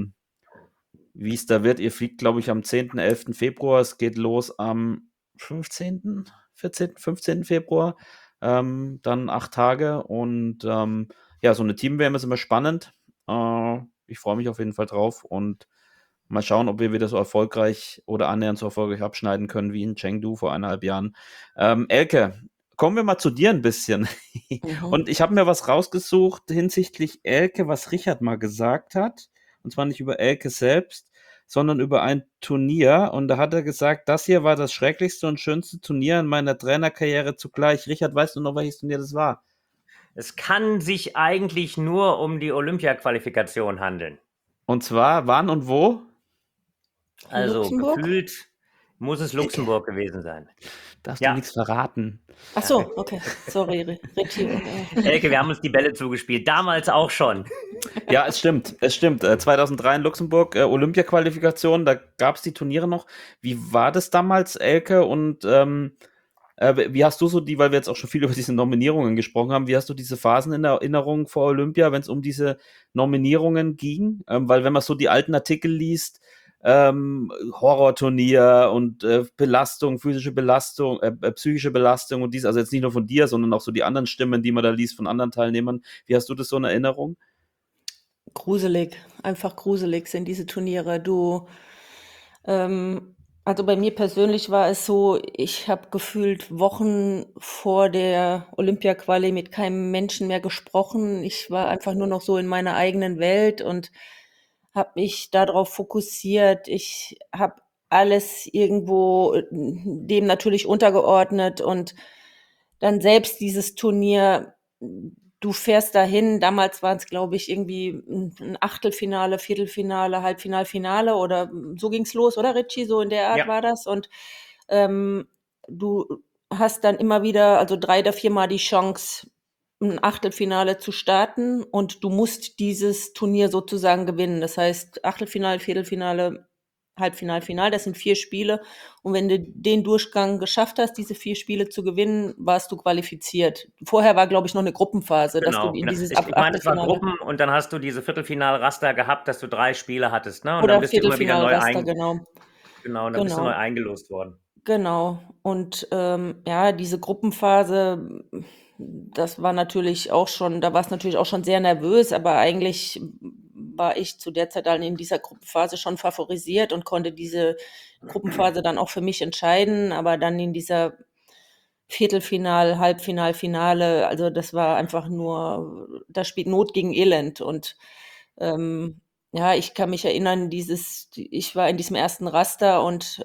wie es da wird. Ihr fliegt, glaube ich, am 10., 11. Februar. Es geht los am 15., 14., 15. Februar. Dann 8 Tage und ja, so eine Team-WM ist immer spannend. Ich freue mich auf jeden Fall drauf und mal schauen, ob wir wieder so erfolgreich oder annähernd so erfolgreich abschneiden können wie in Chengdu vor 1,5 Jahren. Elke, kommen wir mal zu dir ein bisschen. Und ich habe mir was rausgesucht hinsichtlich Elke, was Richard mal gesagt hat. Und zwar nicht über Elke selbst, sondern über ein Turnier. Und da hat er gesagt, das hier war das schrecklichste und schönste Turnier in meiner Trainerkarriere zugleich. Richard, weißt du noch, welches Turnier das war? Es kann sich eigentlich nur um die Olympia-Qualifikation handeln. Und zwar wann und wo? Also Luxemburg? gefühlt muss es Luxemburg gewesen sein. Darfst Ja. du nichts verraten? Ach so, okay. Sorry, Richie. Elke, wir haben uns die Bälle zugespielt. Damals auch schon. Ja, es stimmt. 2003 in Luxemburg, Olympia-Qualifikation, da gab es die Turniere noch. Wie war das damals, Elke? Und wie hast du so die, weil wir jetzt auch schon viel über diese Nominierungen gesprochen haben, wie hast du diese Phasen in Erinnerung vor Olympia, wenn es um diese Nominierungen ging? Weil wenn man so die alten Artikel liest, Horrorturnier und Belastung, physische Belastung, psychische Belastung und dies, also jetzt nicht nur von dir, sondern auch so die anderen Stimmen, die man da liest von anderen Teilnehmern. Wie hast du das so in Erinnerung? Gruselig, einfach gruselig sind diese Turniere. Also bei mir persönlich war es so, ich habe gefühlt Wochen vor der Olympia-Quali mit keinem Menschen mehr gesprochen. Ich war einfach nur noch so in meiner eigenen Welt und habe mich darauf fokussiert. Ich habe alles irgendwo dem natürlich untergeordnet und dann selbst dieses Turnier, du fährst dahin, damals waren es, glaube ich, irgendwie ein Achtelfinale, Viertelfinale, Halbfinale, oder so ging's los, oder Richie? So in der Art Ja. war das. Und du hast dann immer wieder, also 3 oder 4 Mal die Chance, ein Achtelfinale zu starten und du musst dieses Turnier sozusagen gewinnen. Das heißt, Achtelfinale, Viertelfinale, Halbfinale, Finale, das sind 4 Spiele. Und wenn du den Durchgang geschafft hast, diese 4 Spiele zu gewinnen, warst du qualifiziert. Vorher war, glaube ich, noch eine Gruppenphase, dass du Genau. in dieses Ich meine, es war Achtelfinale Gruppen und dann hast du diese Viertelfinal-Raster gehabt, dass du 3 Spiele hattest, ne? Und dann oder bist du immer wieder neu Viertelfinalraster, genau. Genau, dann bist du Genau. neu eingelost worden. Genau. Und ja, diese Gruppenphase, das war natürlich auch schon, da war es natürlich auch schon sehr nervös, aber eigentlich war ich zu der Zeit dann in dieser Gruppenphase schon favorisiert und konnte diese Gruppenphase dann auch für mich entscheiden, aber dann in dieser Viertelfinal, Halbfinal, Finale, also das war einfach nur, da spielt Not gegen Elend und ja, ich kann mich erinnern, ich war in diesem ersten Raster und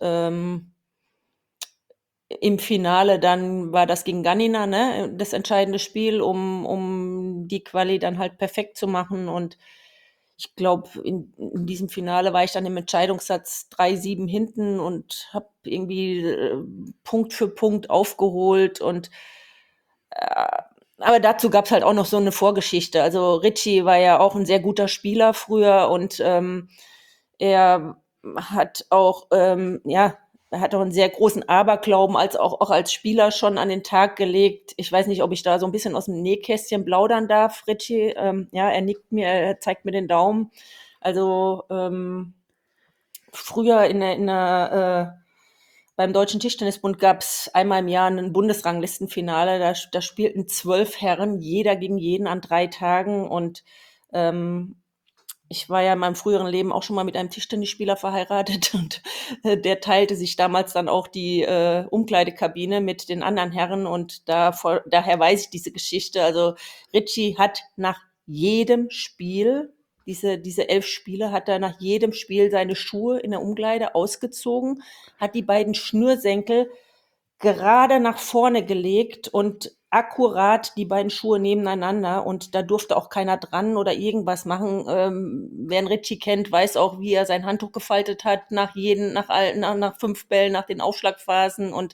im Finale dann war das gegen Ganina, ne, das entscheidende Spiel, um die Quali dann halt perfekt zu machen. Und ich glaube, in diesem Finale war ich dann im Entscheidungssatz 3-7 hinten und habe irgendwie Punkt für Punkt aufgeholt. Und aber dazu gab es halt auch noch so eine Vorgeschichte. Also Richie war ja auch ein sehr guter Spieler früher und er hat auch, ja, er hat auch einen sehr großen Aberglauben auch als Spieler schon an den Tag gelegt. Ich weiß nicht, ob ich da so ein bisschen aus dem Nähkästchen plaudern darf, Richie. Ja, er nickt mir, er zeigt mir den Daumen. Also früher beim Deutschen Tischtennisbund gab es einmal im Jahr ein Bundesranglistenfinale. Da spielten 12 Herren, jeder gegen jeden an 3 Tagen. Und ich war ja in meinem früheren Leben auch schon mal mit einem Tischtennisspieler verheiratet und der teilte sich damals dann auch die Umkleidekabine mit den anderen Herren und daher weiß ich diese Geschichte. Also Richie hat nach jedem Spiel, diese 11 Spiele, hat er nach jedem Spiel seine Schuhe in der Umkleide ausgezogen, hat die beiden Schnürsenkel gerade nach vorne gelegt und akkurat die beiden Schuhe nebeneinander und da durfte auch keiner dran oder irgendwas machen. Wer einen Richie kennt, weiß auch, wie er sein Handtuch gefaltet hat nach 5 Bällen, nach den Aufschlagphasen und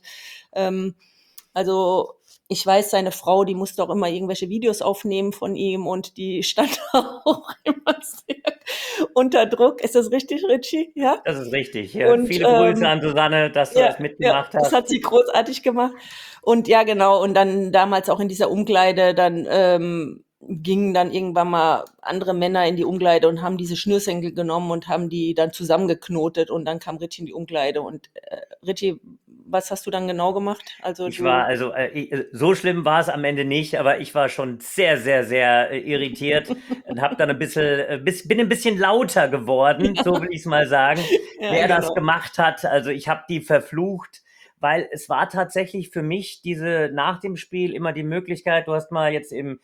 also ich weiß, seine Frau, die musste auch immer irgendwelche Videos aufnehmen von ihm und die stand auch immer sehr unter Druck. Ist das richtig, Richie? Ja? Das ist richtig. Ja. Und Viele Grüße an Susanne, dass du das mitgemacht das hast. hat sie großartig gemacht. Und ja, genau, und dann damals auch in dieser Umkleide, dann gingen dann irgendwann mal andere Männer in die Umkleide und haben diese Schnürsenkel genommen und haben die dann zusammengeknotet und dann kam Richie in die Umkleide. Und Richie, was hast du dann genau gemacht? Also so schlimm war es am Ende nicht, aber ich war schon sehr, sehr, sehr irritiert und habe dann bin ein bisschen lauter geworden, so will ich es mal sagen, wer das gemacht hat. Also ich habe die verflucht, weil es war tatsächlich für mich nach dem Spiel immer die Möglichkeit, du hast mal jetzt in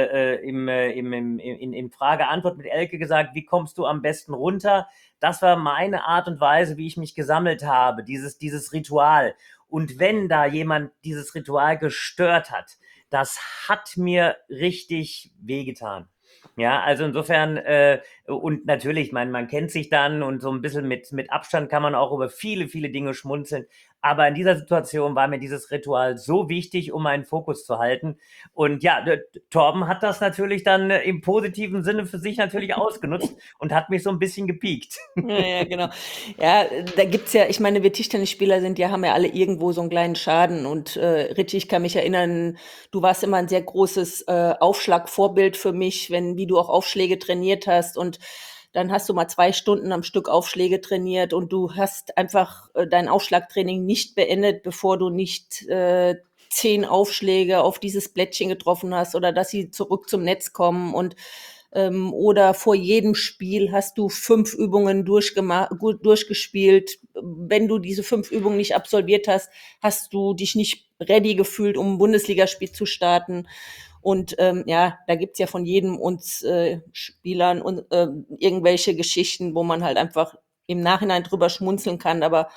Frage-Antwort mit Elke gesagt, wie kommst du am besten runter? Das war meine Art und Weise, wie ich mich gesammelt habe, dieses Ritual. Und wenn da jemand dieses Ritual gestört hat, das hat mir richtig wehgetan. Ja, also insofern, und natürlich, man kennt sich dann und so ein bisschen mit Abstand kann man auch über viele, viele Dinge schmunzeln. Aber in dieser Situation war mir dieses Ritual so wichtig, um meinen Fokus zu halten. Und ja, Torben hat das natürlich dann im positiven Sinne für sich natürlich ausgenutzt und hat mich so ein bisschen gepiekt. Ja, genau. Ja, da gibt's ja, ich meine, wir Tischtennisspieler haben ja alle irgendwo so einen kleinen Schaden. Und Richie, ich kann mich erinnern, du warst immer ein sehr großes Aufschlagvorbild für mich, wie du auch Aufschläge trainiert hast. Und dann hast du mal 2 Stunden am Stück Aufschläge trainiert und du hast einfach dein Aufschlagtraining nicht beendet, bevor du nicht 10 Aufschläge auf dieses Blättchen getroffen hast oder dass sie zurück zum Netz kommen und oder vor jedem Spiel hast du 5 Übungen durchgespielt. Wenn du diese 5 Übungen nicht absolviert hast, hast du dich nicht ready gefühlt, um ein Bundesligaspiel zu starten. Und ja, da gibt's ja von jedem uns Spielern und irgendwelche Geschichten, wo man halt einfach im Nachhinein drüber schmunzeln kann. Aber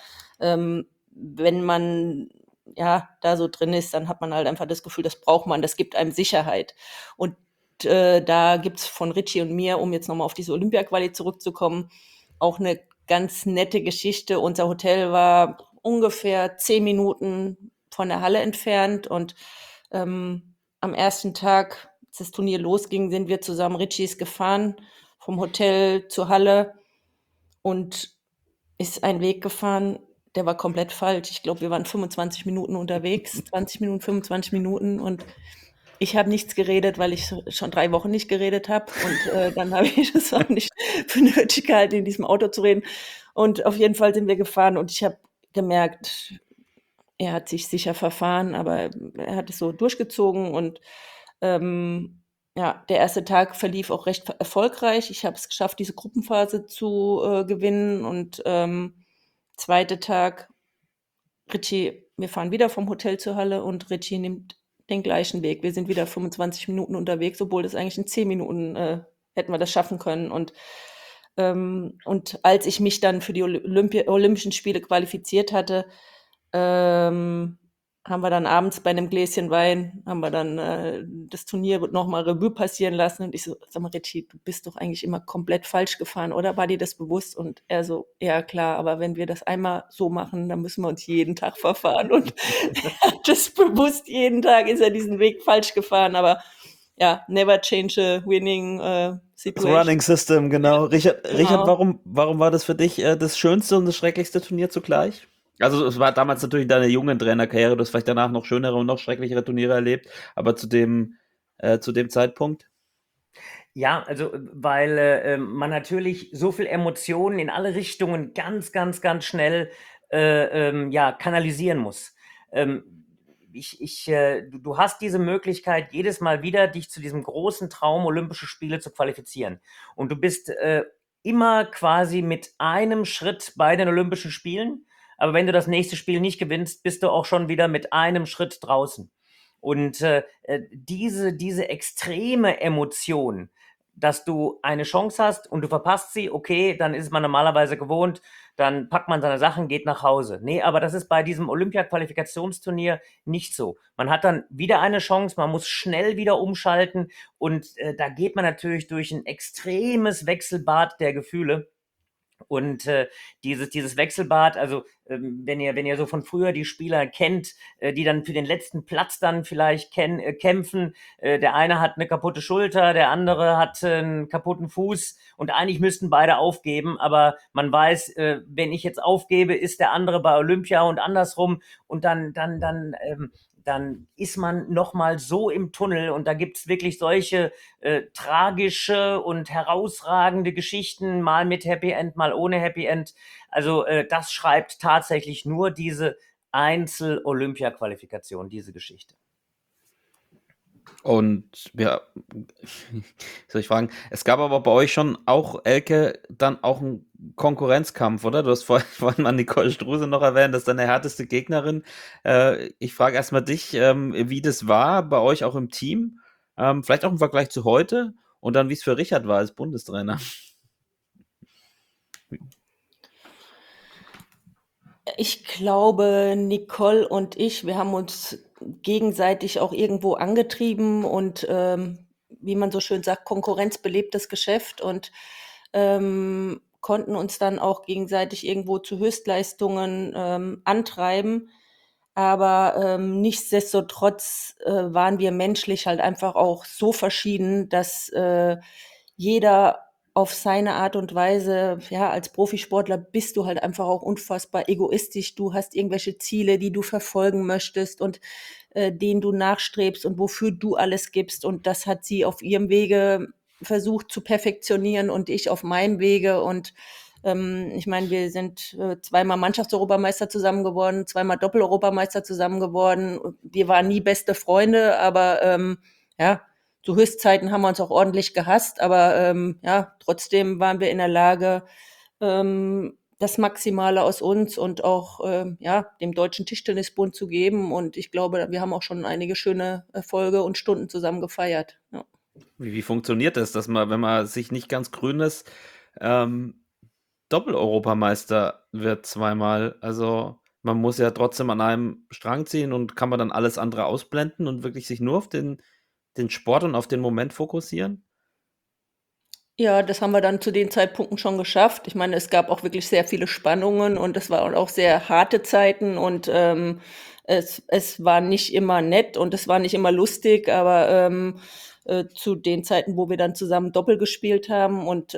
wenn man ja da so drin ist, dann hat man halt einfach das Gefühl, das braucht man, das gibt einem Sicherheit. Und da gibt's von Richie und mir, um jetzt nochmal auf diese Olympia-Quali zurückzukommen, auch eine ganz nette Geschichte. Unser Hotel war ungefähr 10 Minuten von der Halle entfernt und am ersten Tag, als das Turnier losging, sind wir zusammen, Richie ist gefahren vom Hotel zur Halle und ist einen Weg gefahren, der war komplett falsch. Ich glaube, wir waren 25 Minuten unterwegs, 20 Minuten, 25 Minuten und ich habe nichts geredet, weil ich schon 3 Wochen nicht geredet habe und dann habe ich das auch nicht für nötig gehalten, in diesem Auto zu reden. Und auf jeden Fall sind wir gefahren und ich habe gemerkt, er hat sich sicher verfahren, aber er hat es so durchgezogen und ja, der erste Tag verlief auch recht erfolgreich. Ich habe es geschafft, diese Gruppenphase zu gewinnen und zweite Tag, Richie, wir fahren wieder vom Hotel zur Halle und Richie nimmt den gleichen Weg. Wir sind wieder 25 Minuten unterwegs, obwohl das eigentlich in 10 Minuten hätten wir das schaffen können. Und als ich mich dann für die Olympischen Spiele qualifiziert hatte, haben wir dann abends bei einem Gläschen Wein, haben wir dann das Turnier nochmal Revue passieren lassen. Und ich so, sag mal, Richie, du bist doch eigentlich immer komplett falsch gefahren, oder? War dir das bewusst? Und er so, ja klar, aber wenn wir das einmal so machen, dann müssen wir uns jeden Tag verfahren. Und er hat das bewusst, jeden Tag ist er diesen Weg falsch gefahren. Aber ja, never change a winning situation. Das Running System, genau. Richard, Genau. warum war das für dich das schönste und das schrecklichste Turnier zugleich? Also es war damals natürlich deine jungen Trainerkarriere, du hast vielleicht danach noch schönere und noch schrecklichere Turniere erlebt, aber zu dem Zeitpunkt? Ja, also weil man natürlich so viel Emotionen in alle Richtungen ganz, ganz, ganz schnell ja, kanalisieren muss. du hast diese Möglichkeit, jedes Mal wieder dich zu diesem großen Traum Olympische Spiele zu qualifizieren. Und du bist immer quasi mit einem Schritt bei den Olympischen Spielen. Aber wenn du das nächste Spiel nicht gewinnst, bist du auch schon wieder mit einem Schritt draußen. Und diese extreme Emotion, dass du eine Chance hast und du verpasst sie, okay, dann ist man normalerweise gewohnt, dann packt man seine Sachen, geht nach Hause. Nee, aber das ist bei diesem Olympia-Qualifikationsturnier nicht so. Man hat dann wieder eine Chance, man muss schnell wieder umschalten und da geht man natürlich durch ein extremes Wechselbad der Gefühle. Und dieses Wechselbad, also wenn ihr so von früher die Spieler kennt, die dann für den letzten Platz dann vielleicht kämpfen, der eine hat eine kaputte Schulter, der andere hat einen kaputten Fuß und eigentlich müssten beide aufgeben, aber man weiß, wenn ich jetzt aufgebe, ist der andere bei Olympia und andersrum und dann ist man nochmal so im Tunnel und da gibt's wirklich solche tragische und herausragende Geschichten, mal mit Happy End, mal ohne Happy End. Also das schreibt tatsächlich nur diese Einzel-Olympia-Qualifikation, diese Geschichte. Und ja, soll ich fragen, es gab aber bei euch schon auch, Elke, dann auch einen Konkurrenzkampf, oder? Du hast vorhin mal Nicole Struse noch erwähnt, das ist deine härteste Gegnerin. Ich frage erstmal dich, wie das war bei euch auch im Team, vielleicht auch im Vergleich zu heute und dann, wie es für Richard war als Bundestrainer. Ich glaube, Nicole und ich, wir haben uns gegenseitig auch irgendwo angetrieben und wie man so schön sagt, Konkurrenz belebt das Geschäft und konnten uns dann auch gegenseitig irgendwo zu Höchstleistungen antreiben. Aber nichtsdestotrotz waren wir menschlich halt einfach auch so verschieden, dass jeder auf seine Art und Weise, ja, als Profisportler bist du halt einfach auch unfassbar egoistisch. Du hast irgendwelche Ziele, die du verfolgen möchtest und denen du nachstrebst und wofür du alles gibst. Und das hat sie auf ihrem Wege versucht zu perfektionieren und ich auf meinem Wege. Und ich meine, wir sind zweimal Mannschaftseuropameister zusammen geworden, zweimal Doppel-Europameister zusammen geworden. Wir waren nie beste Freunde, aber ja, zu Höchstzeiten haben wir uns auch ordentlich gehasst, aber ja, trotzdem waren wir in der Lage, das Maximale aus uns und auch ja, dem Deutschen Tischtennisbund zu geben. Und ich glaube, wir haben auch schon einige schöne Erfolge und Stunden zusammen gefeiert. Ja. Wie funktioniert das, dass man, wenn man sich nicht ganz grün ist, Doppel-Europameister wird zweimal? Also man muss ja trotzdem an einem Strang ziehen und kann man dann alles andere ausblenden und wirklich sich nur auf den Sport und auf den Moment fokussieren? Ja, das haben wir dann zu den Zeitpunkten schon geschafft. Ich meine, es gab auch wirklich sehr viele Spannungen und es waren auch sehr harte Zeiten und es war nicht immer nett und es war nicht immer lustig, aber zu den Zeiten, wo wir dann zusammen Doppel gespielt haben und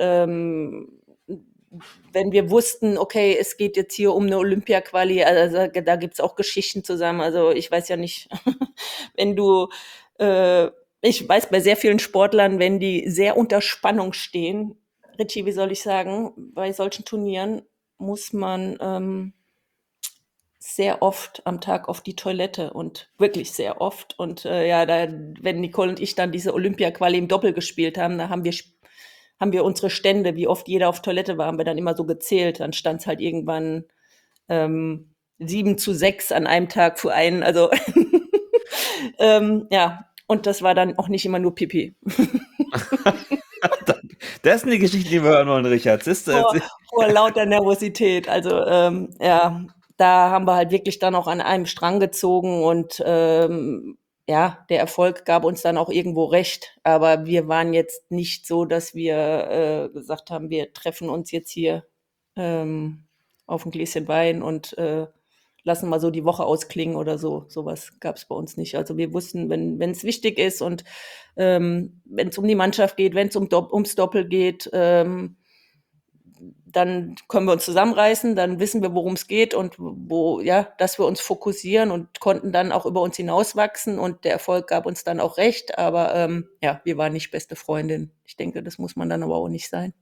wenn wir wussten, okay, es geht jetzt hier um eine Olympia-Quali, also da gibt's auch Geschichten zusammen. Also ich weiß ja nicht, wenn du ich weiß bei sehr vielen Sportlern, wenn die sehr unter Spannung stehen, Richie, wie soll ich sagen, bei solchen Turnieren muss man sehr oft am Tag auf die Toilette und wirklich sehr oft. Und ja, wenn Nicole und ich dann diese Olympia-Quali im Doppel gespielt haben, da haben wir unsere Stände, wie oft jeder auf Toilette war, haben wir dann immer so gezählt. Dann stand es halt irgendwann 7-6 an einem Tag für einen. Also ja, und das war dann auch nicht immer nur Pipi. Das ist eine Geschichte, die wir hören wollen, Richard. Vor lauter Nervosität. Also ja, da haben wir halt wirklich dann auch an einem Strang gezogen und ja, der Erfolg gab uns dann auch irgendwo recht. Aber wir waren jetzt nicht so, dass wir gesagt haben, wir treffen uns jetzt hier auf ein Gläschen Wein und lassen mal so die Woche ausklingen oder so. Sowas gab es bei uns nicht. Also wir wussten, wenn es wichtig ist und wenn es um die Mannschaft geht, wenn es ums Doppel geht, dann können wir uns zusammenreißen, dann wissen wir, worum es geht und dass wir uns fokussieren und konnten dann auch über uns hinauswachsen und der Erfolg gab uns dann auch recht, aber ja, wir waren nicht beste Freundin. Ich denke, das muss man dann aber auch nicht sein.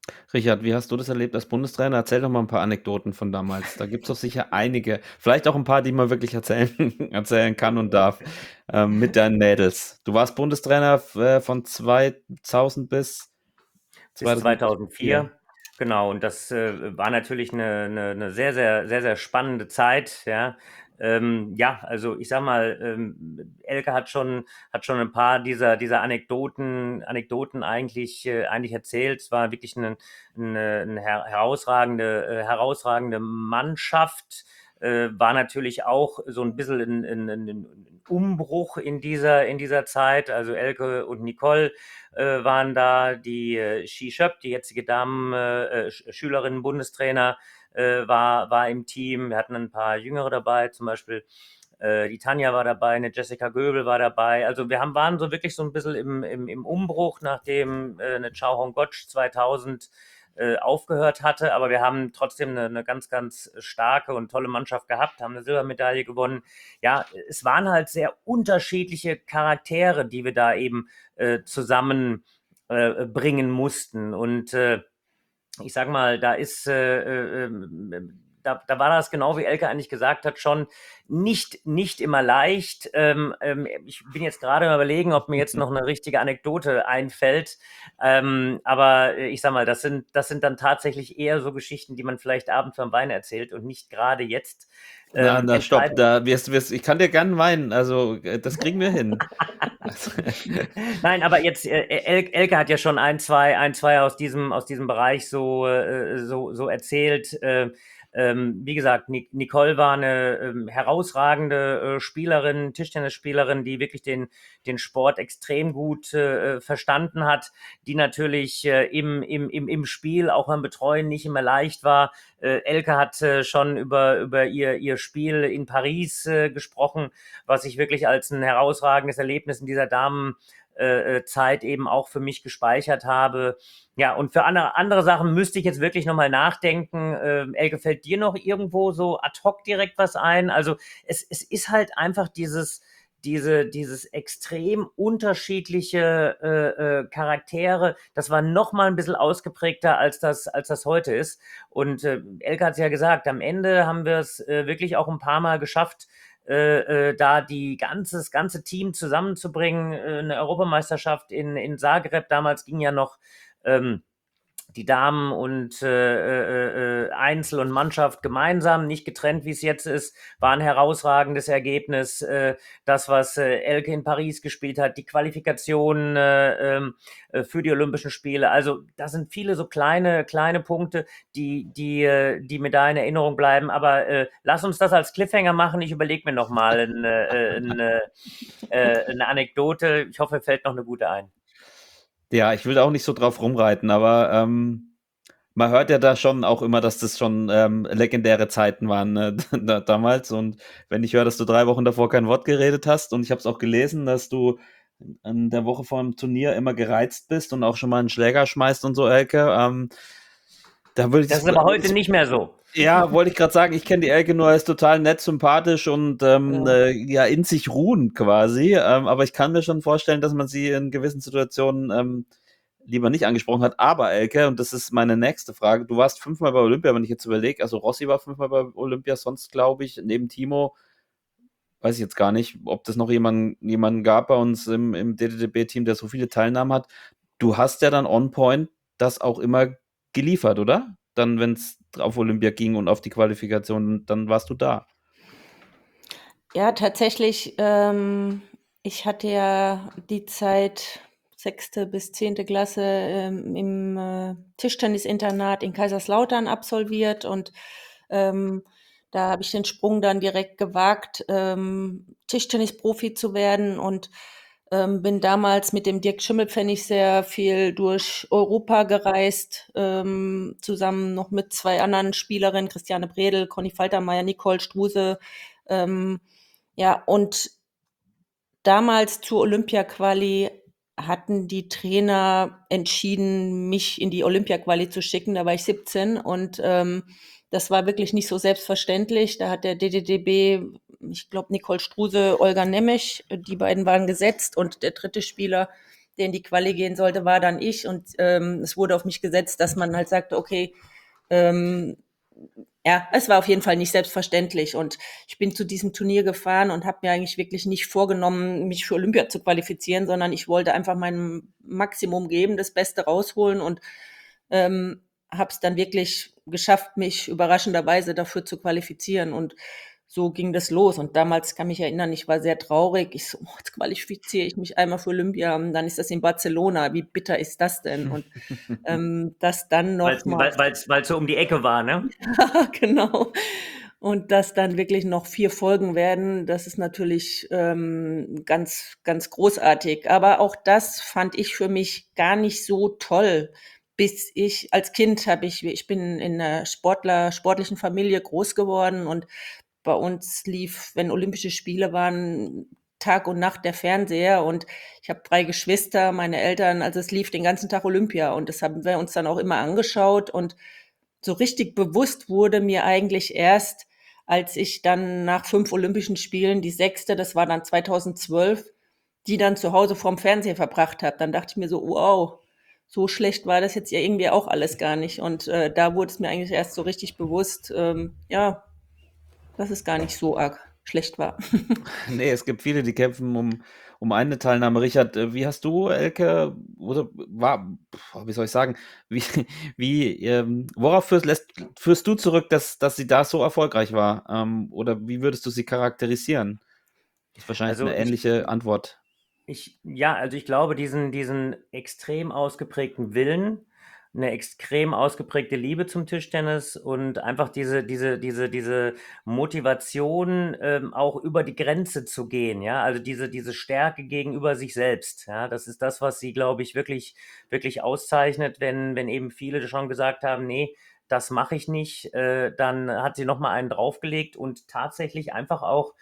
Richard, wie hast du das erlebt als Bundestrainer? Erzähl doch mal ein paar Anekdoten von damals. Da gibt es doch sicher einige. Vielleicht auch ein paar, die man wirklich erzählen kann und darf, mit deinen Mädels. Du warst Bundestrainer von 2000 bis Bis 2004. 2004. Genau, und das war natürlich eine sehr, sehr, sehr, sehr spannende Zeit, ja. Ja, also ich sag mal, Elke hat schon ein paar dieser Anekdoten eigentlich erzählt. Es war wirklich eine herausragende Mannschaft. War natürlich auch so ein bisschen ein Umbruch in dieser Zeit. Also Elke und Nicole waren da, die Shi Schöpp, die jetzige Schülerinnen-Bundestrainer, war im Team. Wir hatten ein paar Jüngere dabei, zum Beispiel die Tanja war dabei, eine Jessica Göbel war dabei. Also wir waren so wirklich so ein bisschen im Umbruch, nachdem eine Chao Hong-Gotsch 2000 aufgehört hatte, aber wir haben trotzdem eine ganz, ganz starke und tolle Mannschaft gehabt, haben eine Silbermedaille gewonnen. Ja, es waren halt sehr unterschiedliche Charaktere, die wir da eben zusammen bringen mussten. Und ich sag mal, da war das genau wie Elke eigentlich gesagt hat, schon nicht immer leicht. Ich bin jetzt gerade mal überlegen, ob mir jetzt noch eine richtige Anekdote einfällt. Aber ich sag mal, das sind dann tatsächlich eher so Geschichten, die man vielleicht abends beim Wein erzählt und nicht gerade jetzt. Stopp, ich kann dir gern weinen, also das kriegen wir hin. Nein, aber jetzt, Elke hat ja schon ein, zwei aus diesem Bereich so erzählt. Wie gesagt, Nicole war eine herausragende Spielerin, Tischtennisspielerin, die wirklich den Sport extrem gut verstanden hat, die natürlich im Spiel, auch beim Betreuen, nicht immer leicht war. Elke hat schon über ihr Spiel in Paris gesprochen, was ich wirklich als ein herausragendes Erlebnis in dieser Damenzeit eben auch für mich gespeichert habe. Ja, und für andere Sachen müsste ich jetzt wirklich nochmal nachdenken. Elke, fällt dir noch irgendwo so ad hoc direkt was ein? Also es ist halt einfach dieses extrem unterschiedliche Charaktere, das war noch mal ein bisschen ausgeprägter, als das heute ist. Und Elke hat es ja gesagt, am Ende haben wir es wirklich auch ein paar Mal geschafft, da das ganze Team zusammenzubringen. Eine Europameisterschaft in Zagreb, damals ging ja noch die Damen und Einzel und Mannschaft gemeinsam, nicht getrennt, wie es jetzt ist, war ein herausragendes Ergebnis. Das, was Elke in Paris gespielt hat, die Qualifikation für die Olympischen Spiele. Also da sind viele so kleine Punkte, die mir da in Erinnerung bleiben. Aber lass uns das als Cliffhanger machen. Ich überlege mir nochmal eine Anekdote. Ich hoffe, fällt noch eine gute ein. Ja, ich will da auch nicht so drauf rumreiten, aber man hört ja da schon auch immer, dass das schon legendäre Zeiten waren damals. Und wenn ich höre, dass du 3 Wochen davor kein Wort geredet hast, und ich habe es auch gelesen, dass du in der Woche vor dem Turnier immer gereizt bist und auch schon mal einen Schläger schmeißt und so, Elke, da würde ich... Das ist aber heute nicht mehr so. Ja, wollte ich gerade sagen, ich kenne die Elke nur als total nett, sympathisch und in sich ruhend quasi. Aber ich kann mir schon vorstellen, dass man sie in gewissen Situationen lieber nicht angesprochen hat. Aber Elke, und das ist meine nächste Frage, du warst 5-mal bei Olympia, wenn ich jetzt überlege, also Rossi war 5-mal bei Olympia, sonst glaube ich, neben Timo, weiß ich jetzt gar nicht, ob das noch jemanden gab bei uns im DDDB-Team, der so viele Teilnahmen hat. Du hast ja dann on point das auch immer geliefert, oder? Dann, wenn es auf Olympia ging und auf die Qualifikation, dann warst du da. Ja, tatsächlich, ich hatte ja die Zeit 6. bis 10. Klasse im Tischtennisinternat in Kaiserslautern absolviert und da habe ich den Sprung dann direkt gewagt, Tischtennisprofi zu werden und bin damals mit dem Dirk Schimmelpfennig sehr viel durch Europa gereist, zusammen noch mit 2 anderen Spielerinnen, Christiane Bredel, Conny Faltermeier, Nicole Struse. Ja, und damals zur Olympia-Quali hatten die Trainer entschieden, mich in die Olympia-Quali zu schicken. Da war ich 17 und das war wirklich nicht so selbstverständlich. Da hat der DDDB, ich glaube Nicole Struse, Olga Nemmich, die beiden waren gesetzt und der dritte Spieler, der in die Quali gehen sollte, war dann ich. Und es wurde auf mich gesetzt, dass man halt sagte, okay, ja, es war auf jeden Fall nicht selbstverständlich. Und ich bin zu diesem Turnier gefahren und habe mir eigentlich wirklich nicht vorgenommen, mich für Olympia zu qualifizieren, sondern ich wollte einfach mein Maximum geben, das Beste rausholen und habe es dann wirklich geschafft, mich überraschenderweise dafür zu qualifizieren. Und so ging das los. Und damals kann mich erinnern, ich war sehr traurig. Ich so, jetzt qualifiziere ich mich einmal für Olympia und dann ist das in Barcelona. Wie bitter ist das denn? Und das dann noch mal, Weil es so um die Ecke war, ne? genau. Und dass dann wirklich noch 4 Folgen werden, das ist natürlich ganz, ganz großartig. Aber auch das fand ich für mich gar nicht so toll. Bis ich, als Kind ich bin in einer sportlichen Familie groß geworden und bei uns lief, wenn Olympische Spiele waren, Tag und Nacht der Fernseher und ich habe 3 Geschwister, meine Eltern, also es lief den ganzen Tag Olympia und das haben wir uns dann auch immer angeschaut und so richtig bewusst wurde mir eigentlich erst, als ich dann nach 5 Olympischen Spielen die 6., das war dann 2012, die dann zu Hause vorm Fernseher verbracht habe. Dann dachte ich mir so, wow, so schlecht war das jetzt ja irgendwie auch alles gar nicht. Und da wurde es mir eigentlich erst so richtig bewusst, ja, dass es gar nicht so arg schlecht war. Nee, es gibt viele, die kämpfen um eine Teilnahme. Richard, wie hast du, Elke, oder wie soll ich sagen, wie, worauf führst du zurück, dass sie da so erfolgreich war? Oder wie würdest du sie charakterisieren? Das ist wahrscheinlich Also eine ähnliche Antwort. also ich glaube, diesen extrem ausgeprägten Willen, eine extrem ausgeprägte Liebe zum Tischtennis und einfach diese Motivation, auch über die Grenze zu gehen, ja, also diese Stärke gegenüber sich selbst, ja, das ist das, was sie, glaube ich, wirklich, wirklich auszeichnet, wenn eben viele schon gesagt haben, nee, das mache ich nicht, dann hat sie nochmal einen draufgelegt und tatsächlich einfach auch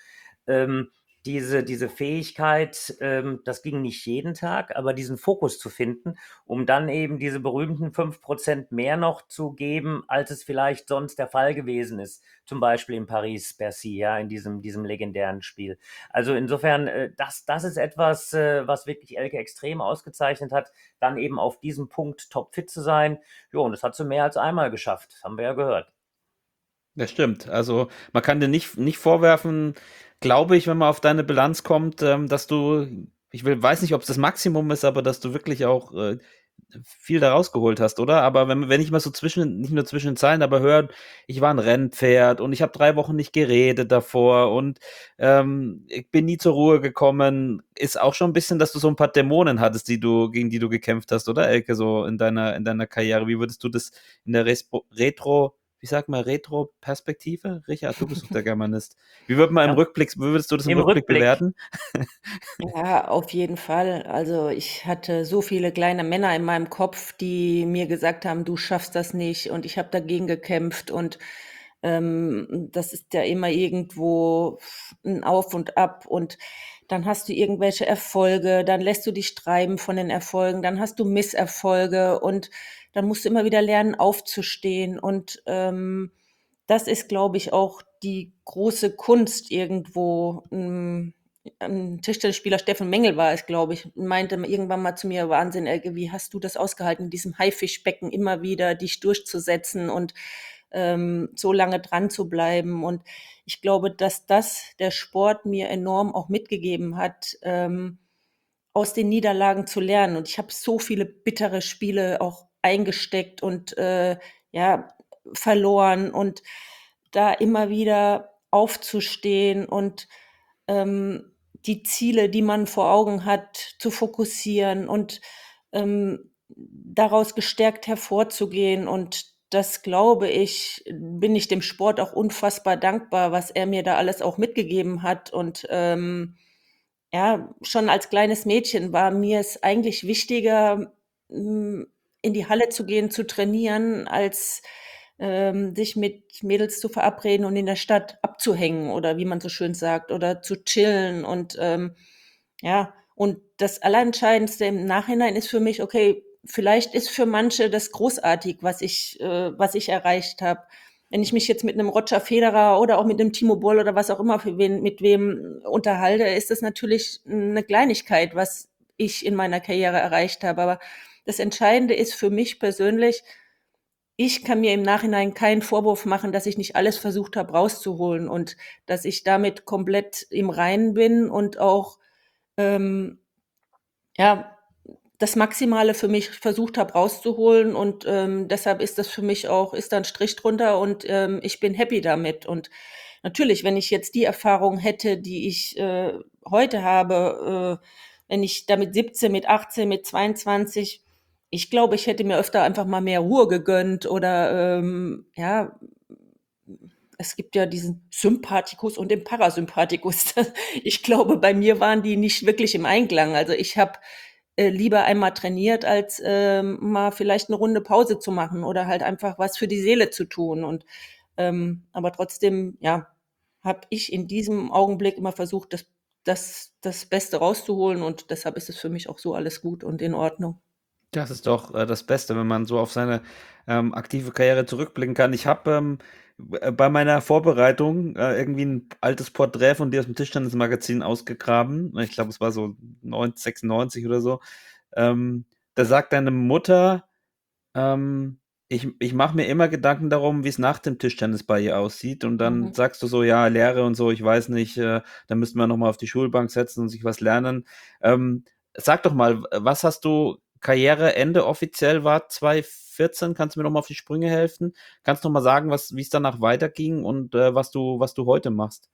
diese Fähigkeit, das ging nicht jeden Tag, aber diesen Fokus zu finden, um dann eben diese berühmten 5% mehr noch zu geben, als es vielleicht sonst der Fall gewesen ist. Zum Beispiel in Paris-Bercy, ja, in diesem legendären Spiel. Also insofern, das ist etwas, was wirklich Elke extrem ausgezeichnet hat, dann eben auf diesem Punkt topfit zu sein. Jo, und das hat sie mehr als einmal geschafft, haben wir ja gehört. Das stimmt. Also man kann dir nicht vorwerfen, glaube ich, wenn man auf deine Bilanz kommt, dass weiß nicht, ob es das Maximum ist, aber dass du wirklich auch viel da rausgeholt hast, oder? Aber wenn ich mal so nicht nur zwischen den Zeilen, aber höre, ich war ein Rennpferd und ich habe 3 Wochen nicht geredet davor und ich bin nie zur Ruhe gekommen, ist auch schon ein bisschen, dass du so ein paar Dämonen hattest, gegen die du gekämpft hast, oder, Elke, so in deiner Karriere. Wie würdest du das in der Retro-Perspektive? Richard, du bist doch der Germanist. Wie Ja, würdest du das im im Rückblick Rückblick. bewerten? Ja, auf jeden Fall. Also ich hatte so viele kleine Männer in meinem Kopf, die mir gesagt haben, du schaffst das nicht und ich habe dagegen gekämpft und das ist ja immer irgendwo ein Auf und Ab und dann hast du irgendwelche Erfolge, dann lässt du dich treiben von den Erfolgen, dann hast du Misserfolge und dann musst du immer wieder lernen, aufzustehen und das ist, glaube ich, auch die große Kunst irgendwo. Ein Tischtennisspieler, Steffen Mengel war es, glaube ich, meinte irgendwann mal zu mir, Wahnsinn, Elke, wie hast du das ausgehalten, in diesem Haifischbecken immer wieder dich durchzusetzen und so lange dran zu bleiben. Und ich glaube, dass das der Sport mir enorm auch mitgegeben hat, aus den Niederlagen zu lernen. Und ich habe so viele bittere Spiele auch eingesteckt und ja, verloren und da immer wieder aufzustehen und die Ziele, die man vor Augen hat, zu fokussieren und daraus gestärkt hervorzugehen. Und das, glaube ich, bin ich dem Sport auch unfassbar dankbar, was er mir da alles auch mitgegeben hat. Und ja, schon als kleines Mädchen war mir es eigentlich wichtiger, in die Halle zu gehen, zu trainieren, als sich mit Mädels zu verabreden und in der Stadt abzuhängen oder wie man so schön sagt oder zu chillen und ja, und das Allerentscheidendste im Nachhinein ist für mich, okay, vielleicht ist für manche das großartig, was ich erreicht habe. Wenn ich mich jetzt mit einem Roger Federer oder auch mit einem Timo Boll oder was auch immer mit wem unterhalte, ist das natürlich eine Kleinigkeit, was ich in meiner Karriere erreicht habe. Aber das Entscheidende ist für mich persönlich, ich kann mir im Nachhinein keinen Vorwurf machen, dass ich nicht alles versucht habe rauszuholen und dass ich damit komplett im Reinen bin und auch ja, das Maximale für mich versucht habe rauszuholen und deshalb ist das für mich auch, ist da ein Strich drunter und ich bin happy damit. Und natürlich, wenn ich jetzt die Erfahrung hätte, die ich heute habe, wenn ich da mit 17, mit 18, mit 22, ich glaube, ich hätte mir öfter einfach mal mehr Ruhe gegönnt oder ja, es gibt ja diesen Sympathikus und den Parasympathikus. Ich glaube, bei mir waren die nicht wirklich im Einklang. Also ich habe lieber einmal trainiert, als mal vielleicht eine Runde Pause zu machen oder halt einfach was für die Seele zu tun. Und aber trotzdem, ja, habe ich in diesem Augenblick immer versucht, das Beste rauszuholen und deshalb ist es für mich auch so alles gut und in Ordnung. Das ist doch das Beste, wenn man so auf seine aktive Karriere zurückblicken kann. Ich habe bei meiner Vorbereitung irgendwie ein altes Porträt von dir aus dem Tischtennismagazin ausgegraben. Ich glaube, es war so 96 oder so. Da sagt deine Mutter, ich mache mir immer Gedanken darum, wie es nach dem Tischtennis bei ihr aussieht. Und dann sagst du so, ja, Lehre und so, ich weiß nicht, da müssten wir nochmal auf die Schulbank setzen und sich was lernen. Sag doch mal, was hast du, Karriereende offiziell war 2014, kannst du mir nochmal auf die Sprünge helfen? Kannst du noch mal sagen, wie es danach weiterging und was du heute machst?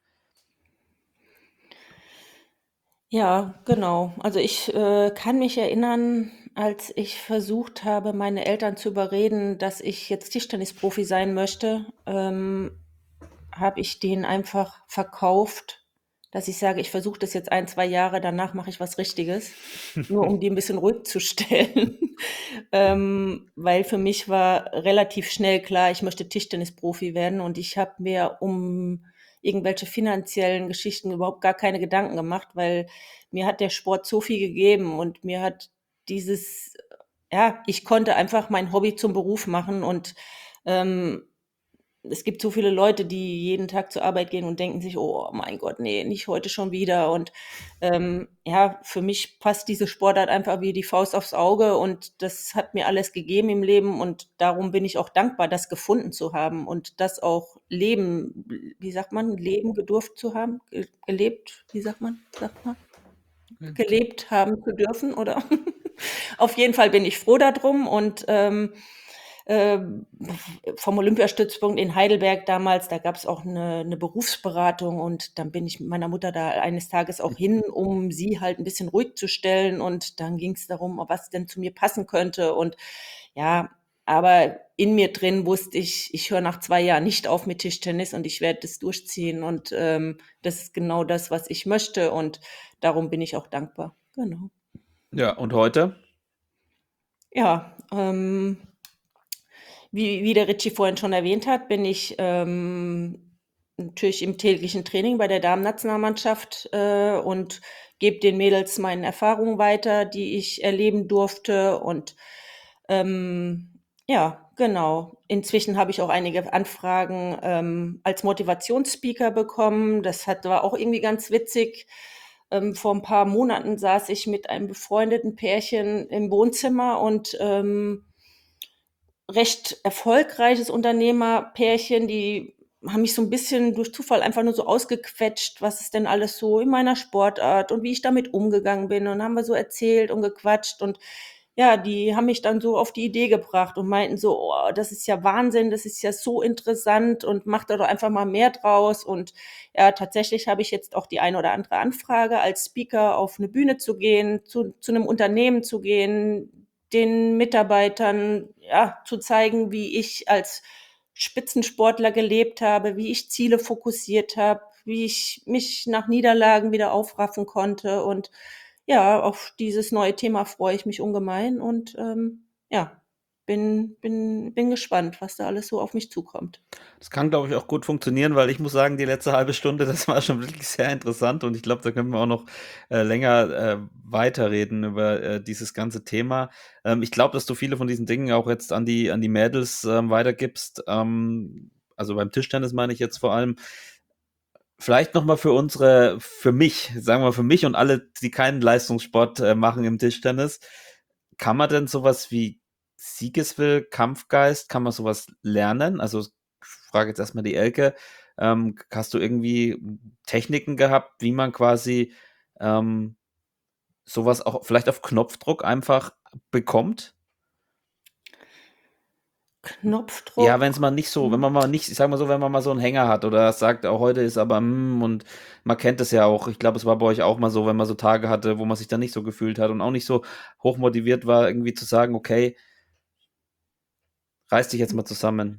Ja, genau. Also ich kann mich erinnern, als ich versucht habe, meine Eltern zu überreden, dass ich jetzt Tischtennisprofi sein möchte, habe ich denen einfach verkauft, dass ich sage, ich versuche das jetzt 1, 2 Jahre, danach mache ich was Richtiges, nur um die ein bisschen ruhig zu stellen. Weil für mich war relativ schnell klar, ich möchte Tischtennisprofi werden und ich habe mir um irgendwelche finanziellen Geschichten überhaupt gar keine Gedanken gemacht, weil mir hat der Sport so viel gegeben und mir hat dieses, ja, ich konnte einfach mein Hobby zum Beruf machen und ähm, es gibt so viele Leute, die jeden Tag zur Arbeit gehen und denken sich, oh mein Gott, nee, nicht heute schon wieder. Und ja, für mich passt diese Sportart einfach wie die Faust aufs Auge und das hat mir alles gegeben im Leben und darum bin ich auch dankbar, das gefunden zu haben und das auch leben, wie sagt man, leben gedurft zu haben, gelebt, wie sagt man, gelebt haben zu dürfen, oder? Auf jeden Fall bin ich froh darum und ähm, vom Olympiastützpunkt in Heidelberg damals, da gab es auch eine Berufsberatung und dann bin ich mit meiner Mutter da eines Tages auch hin, um sie halt ein bisschen ruhig zu stellen und dann ging es darum, was denn zu mir passen könnte und ja, aber in mir drin wusste ich höre nach 2 Jahren nicht auf mit Tischtennis und ich werde das durchziehen und das ist genau das, was ich möchte und darum bin ich auch dankbar. Genau. Ja, und heute? Ja, wie der Ritchie vorhin schon erwähnt hat, bin ich natürlich im täglichen Training bei der Damen-Nationalmannschaft und gebe den Mädels meine Erfahrungen weiter, die ich erleben durfte. Und ja, genau. Inzwischen habe ich auch einige Anfragen als Motivationsspeaker bekommen. War auch irgendwie ganz witzig. Vor ein paar Monaten saß ich mit einem befreundeten Pärchen im Wohnzimmer und recht erfolgreiches Unternehmerpärchen, die haben mich so ein bisschen durch Zufall einfach nur so ausgequetscht, was ist denn alles so in meiner Sportart und wie ich damit umgegangen bin. Und haben wir so erzählt und gequatscht und ja, die haben mich dann so auf die Idee gebracht und meinten so: „Oh, das ist ja Wahnsinn, das ist ja so interessant und mach da doch einfach mal mehr draus.“ Und ja, tatsächlich habe ich jetzt auch die eine oder andere Anfrage, als Speaker auf eine Bühne zu gehen, zu 'nem Unternehmen zu gehen, den Mitarbeitern, ja, zu zeigen, wie ich als Spitzensportler gelebt habe, wie ich Ziele fokussiert habe, wie ich mich nach Niederlagen wieder aufraffen konnte. Und ja, auf dieses neue Thema freue ich mich ungemein und ja, bin gespannt, was da alles so auf mich zukommt. Das kann, glaube ich, auch gut funktionieren, weil ich muss sagen, die letzte halbe Stunde, das war schon wirklich sehr interessant und ich glaube, da können wir auch noch länger weiterreden über dieses ganze Thema. Ich glaube, dass du viele von diesen Dingen auch jetzt an die Mädels weitergibst. Also beim Tischtennis meine ich jetzt vor allem. Vielleicht nochmal für mich, sagen wir mal für mich und alle, die keinen Leistungssport machen im Tischtennis, kann man denn sowas wie Siegeswill, Kampfgeist, kann man sowas lernen? Also ich frage jetzt erstmal die Elke, hast du irgendwie Techniken gehabt, wie man quasi sowas auch vielleicht auf Knopfdruck einfach bekommt? Ja, wenn es Knopfdruck. mal nicht so, wenn man mal nicht, ich sag mal so, wenn man mal so einen Hänger hat oder sagt, auch heute ist aber und man kennt es ja auch. Ich glaube, es war bei euch auch mal so, wenn man so Tage hatte, wo man sich dann nicht so gefühlt hat und auch nicht so hochmotiviert war, irgendwie zu sagen, okay, reiß dich jetzt mal zusammen.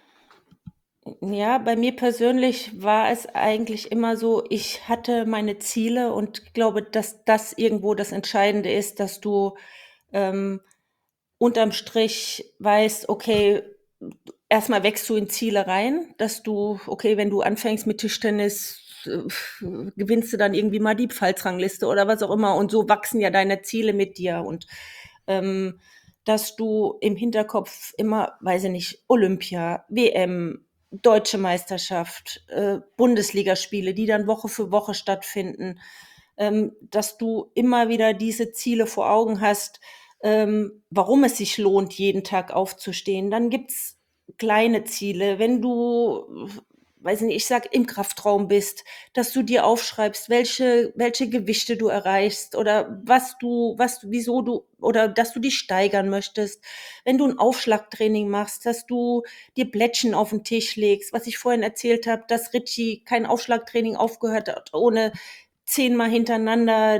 Ja, bei mir persönlich war es eigentlich immer so, ich hatte meine Ziele und ich glaube, dass das irgendwo das Entscheidende ist, dass du ähm, unterm Strich weißt, okay, erstmal wächst du in Ziele rein, dass du, okay, wenn du anfängst mit Tischtennis, gewinnst du dann irgendwie mal die Pfalzrangliste oder was auch immer. Und so wachsen ja deine Ziele mit dir. Und ähm, dass du im Hinterkopf immer, weiß ich nicht, Olympia, WM, Deutsche Meisterschaft, Bundesligaspiele, die dann Woche für Woche stattfinden, dass du immer wieder diese Ziele vor Augen hast, warum es sich lohnt, jeden Tag aufzustehen. Dann gibt's kleine Ziele. Wenn du, weiß nicht, ich sag, im Kraftraum bist, dass du dir aufschreibst, welche Gewichte du erreichst oder wieso du, oder dass du dich steigern möchtest. Wenn du ein Aufschlagtraining machst, dass du dir Plättchen auf den Tisch legst, was ich vorhin erzählt habe, dass Richie kein Aufschlagtraining aufgehört hat, ohne 10-mal hintereinander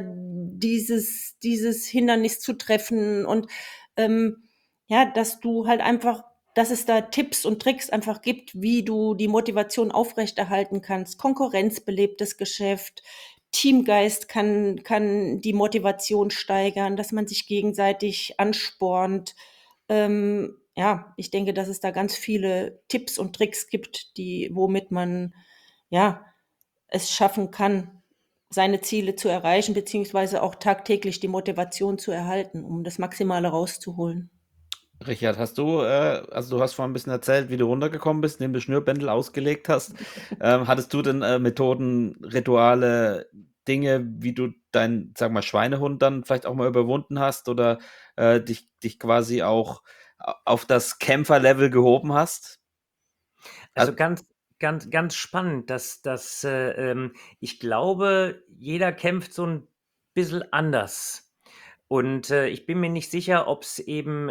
dieses Hindernis zu treffen und ja, dass du halt einfach, dass es da Tipps und Tricks einfach gibt, wie du die Motivation aufrechterhalten kannst. Konkurrenzbelebtes Geschäft, Teamgeist kann die Motivation steigern, dass man sich gegenseitig anspornt. Ja, ich denke, dass es da ganz viele Tipps und Tricks gibt, womit man ja es schaffen kann, seine Ziele zu erreichen, beziehungsweise auch tagtäglich die Motivation zu erhalten, um das Maximale rauszuholen. Richard, also du hast vorhin ein bisschen erzählt, wie du runtergekommen bist, indem du Schnürbändel ausgelegt hast. Hattest du denn Methoden, Rituale, Dinge, wie du deinen, sag mal, Schweinehund dann vielleicht auch mal überwunden hast oder dich quasi auch auf das Kämpferlevel gehoben hast? Also Also, ganz spannend, ich glaube, jeder kämpft so ein bisschen anders. Und, ich bin mir nicht sicher, ob's eben,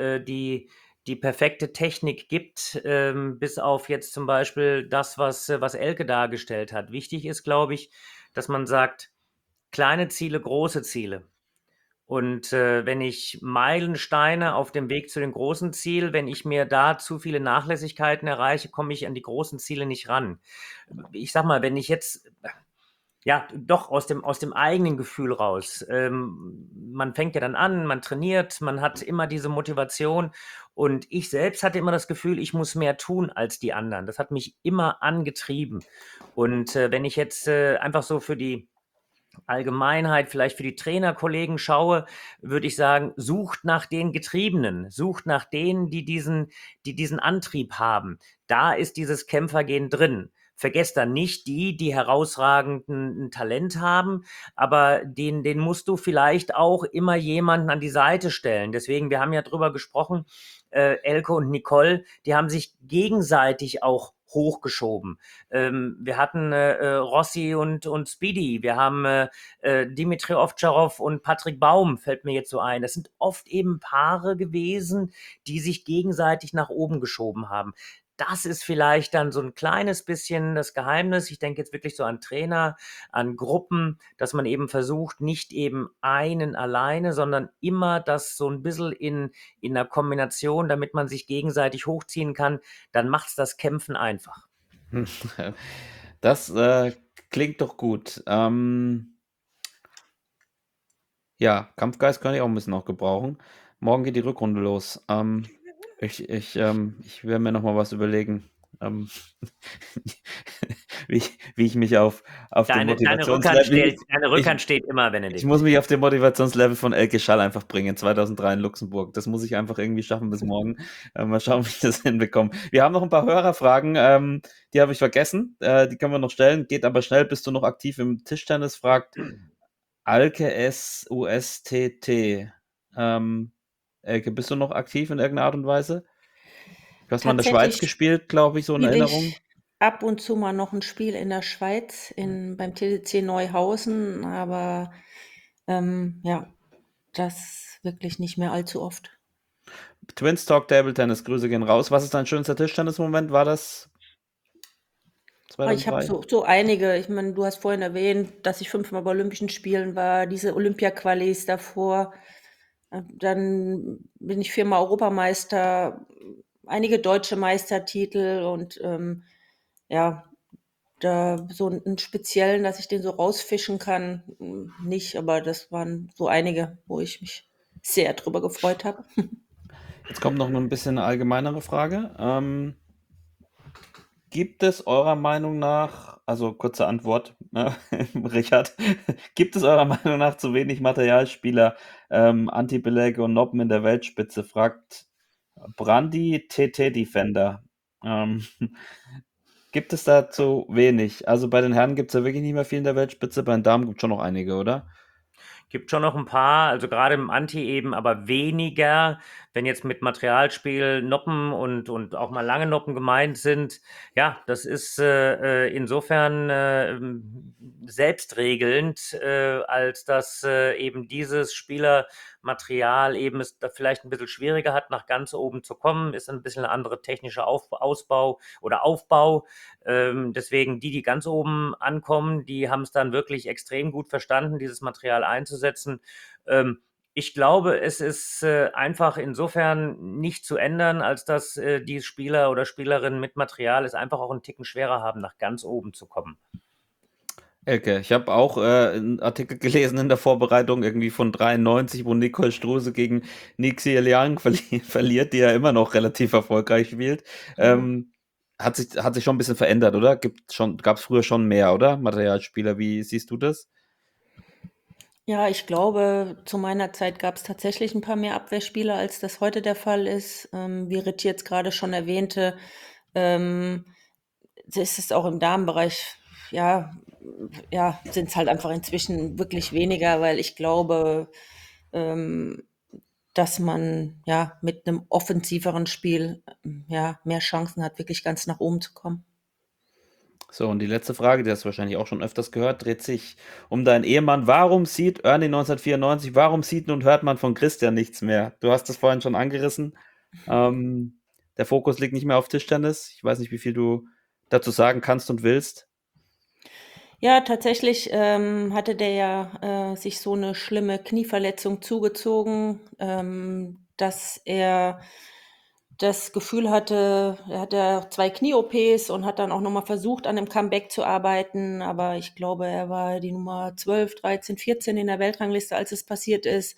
die perfekte Technik gibt, bis auf jetzt zum Beispiel das, was Elke dargestellt hat. Wichtig ist, glaube ich, dass man sagt: „Kleine Ziele, große Ziele.“ Und, wenn ich Meilensteine auf dem Weg zu dem großen Ziel, wenn ich mir da zu viele Nachlässigkeiten erreiche, komme ich an die großen Ziele nicht ran. Ich sage mal, wenn ich jetzt ja, doch aus dem eigenen Gefühl raus. Man fängt ja dann an, man trainiert, man hat immer diese Motivation und ich selbst hatte immer das Gefühl, ich muss mehr tun als die anderen. Das hat mich immer angetrieben. Und, wenn ich jetzt, einfach so für die Allgemeinheit, vielleicht für die Trainerkollegen schaue, würde ich sagen, sucht nach den Getriebenen, sucht nach denen, die diesen Antrieb haben. Da ist dieses Kämpfergehen drin. Vergesst dann nicht die herausragenden ein Talent haben, aber den musst du vielleicht auch immer jemanden an die Seite stellen. Deswegen, wir haben ja drüber gesprochen, Elke und Nicole, die haben sich gegenseitig auch hochgeschoben. Wir hatten Rossi und Speedy, wir haben Dimitri Ovtcharov und Patrick Baum, fällt mir jetzt so ein. Das sind oft eben Paare gewesen, die sich gegenseitig nach oben geschoben haben. Das ist vielleicht dann so ein kleines bisschen das Geheimnis. Ich denke jetzt wirklich so an Trainer, an Gruppen, dass man eben versucht, nicht eben einen alleine, sondern immer das so ein bisschen in 'ner Kombination, damit man sich gegenseitig hochziehen kann, dann macht's das Kämpfen einfach. das klingt doch gut. Ja, Kampfgeist kann ich auch ein bisschen noch gebrauchen. Morgen geht die Rückrunde los. Ich werde mir noch mal was überlegen. ähm, wie ich mich auf dem Deine Motivationslevel... Rückhand steht immer, Ich Benedikt. muss mich auf den Motivationslevel von Elke Schall einfach bringen, 2003 in Luxemburg. Das muss ich einfach irgendwie schaffen bis morgen. Mal schauen, wie ich das hinbekomme. Wir haben noch ein paar Hörerfragen, die habe ich vergessen. Die können wir noch stellen. Geht aber schnell. Bist du noch aktiv im Tischtennis? Fragt Alke SUSTT. Elke, bist du noch aktiv in irgendeiner Art und Weise? Du hast mal in der Schweiz Tatsächlich gespielt, glaube ich, so in spiele Erinnerung. ich ab und zu mal noch ein Spiel in der Schweiz, beim TTC Neuhausen, aber ja, das wirklich nicht mehr allzu oft. Twins Talk Table Tennis, Grüße gehen raus. Was ist dein schönster Tischtennis-Moment? War das Ich habe 2003? so einige. Ich meine, du hast vorhin erwähnt, dass ich 5-mal bei Olympischen Spielen war, diese Olympia-Qualis davor. Dann bin ich 4-mal Europameister, einige deutsche Meistertitel und ja, da so einen speziellen, dass ich den so rausfischen kann, nicht, aber das waren so einige, wo ich mich sehr drüber gefreut habe. Jetzt kommt noch ein bisschen eine allgemeinere Frage. Gibt es eurer Meinung nach, also kurze Antwort, ne, Richard, gibt es eurer Meinung nach zu wenig Materialspieler, Anti-Beläge und Noppen in der Weltspitze? Fragt Brandi TT Defender. Gibt es da zu wenig? Also bei den Herren gibt es ja wirklich nicht mehr viel in der Weltspitze, bei den Damen gibt es schon noch einige, oder? Gibt schon noch ein paar, also gerade im Anti eben, aber weniger, wenn jetzt mit Materialspiel Noppen und auch mal lange Noppen gemeint sind. Ja, das ist insofern selbstregelnd, als dass eben dieses Spielermaterial eben es da vielleicht ein bisschen schwieriger hat, nach ganz oben zu kommen, ist ein bisschen eine andere technische Ausbau oder Aufbau. Deswegen die ganz oben ankommen, die haben es dann wirklich extrem gut verstanden, dieses Material einzusetzen. Ich glaube, es ist einfach insofern nicht zu ändern, als dass die Spieler oder Spielerinnen mit Material es einfach auch einen Ticken schwerer haben, nach ganz oben zu kommen. Elke, ich habe auch einen Artikel gelesen in der Vorbereitung, irgendwie von 93, wo Nicole Struse gegen Nixie Liang verliert, die ja immer noch relativ erfolgreich spielt. Hat sich schon ein bisschen verändert, oder? Gab es früher schon mehr, oder? Materialspieler, wie siehst du das? Ja, ich glaube, zu meiner Zeit gab es tatsächlich ein paar mehr Abwehrspieler, als das heute der Fall ist. Wie Ritt jetzt gerade schon erwähnte, ist es auch im Damenbereich, ja, sind es halt einfach inzwischen wirklich weniger, weil ich glaube, dass man ja mit einem offensiveren Spiel ja mehr Chancen hat, wirklich ganz nach oben zu kommen. So, und die letzte Frage, die hast du wahrscheinlich auch schon öfters gehört, dreht sich um deinen Ehemann. Warum sieht Ernie 1994, warum sieht und hört man von Christian nichts mehr? Du hast das vorhin schon angerissen. Der Fokus liegt nicht mehr auf Tischtennis. Ich weiß nicht, wie viel du dazu sagen kannst und willst. Ja, tatsächlich hatte der ja sich so eine schlimme Knieverletzung zugezogen, dass er das Gefühl hatte, er hatte ja 2 Knie-OPs und hat dann auch noch mal versucht, an dem Comeback zu arbeiten, aber ich glaube, er war die Nummer 12, 13, 14 in der Weltrangliste, als es passiert ist.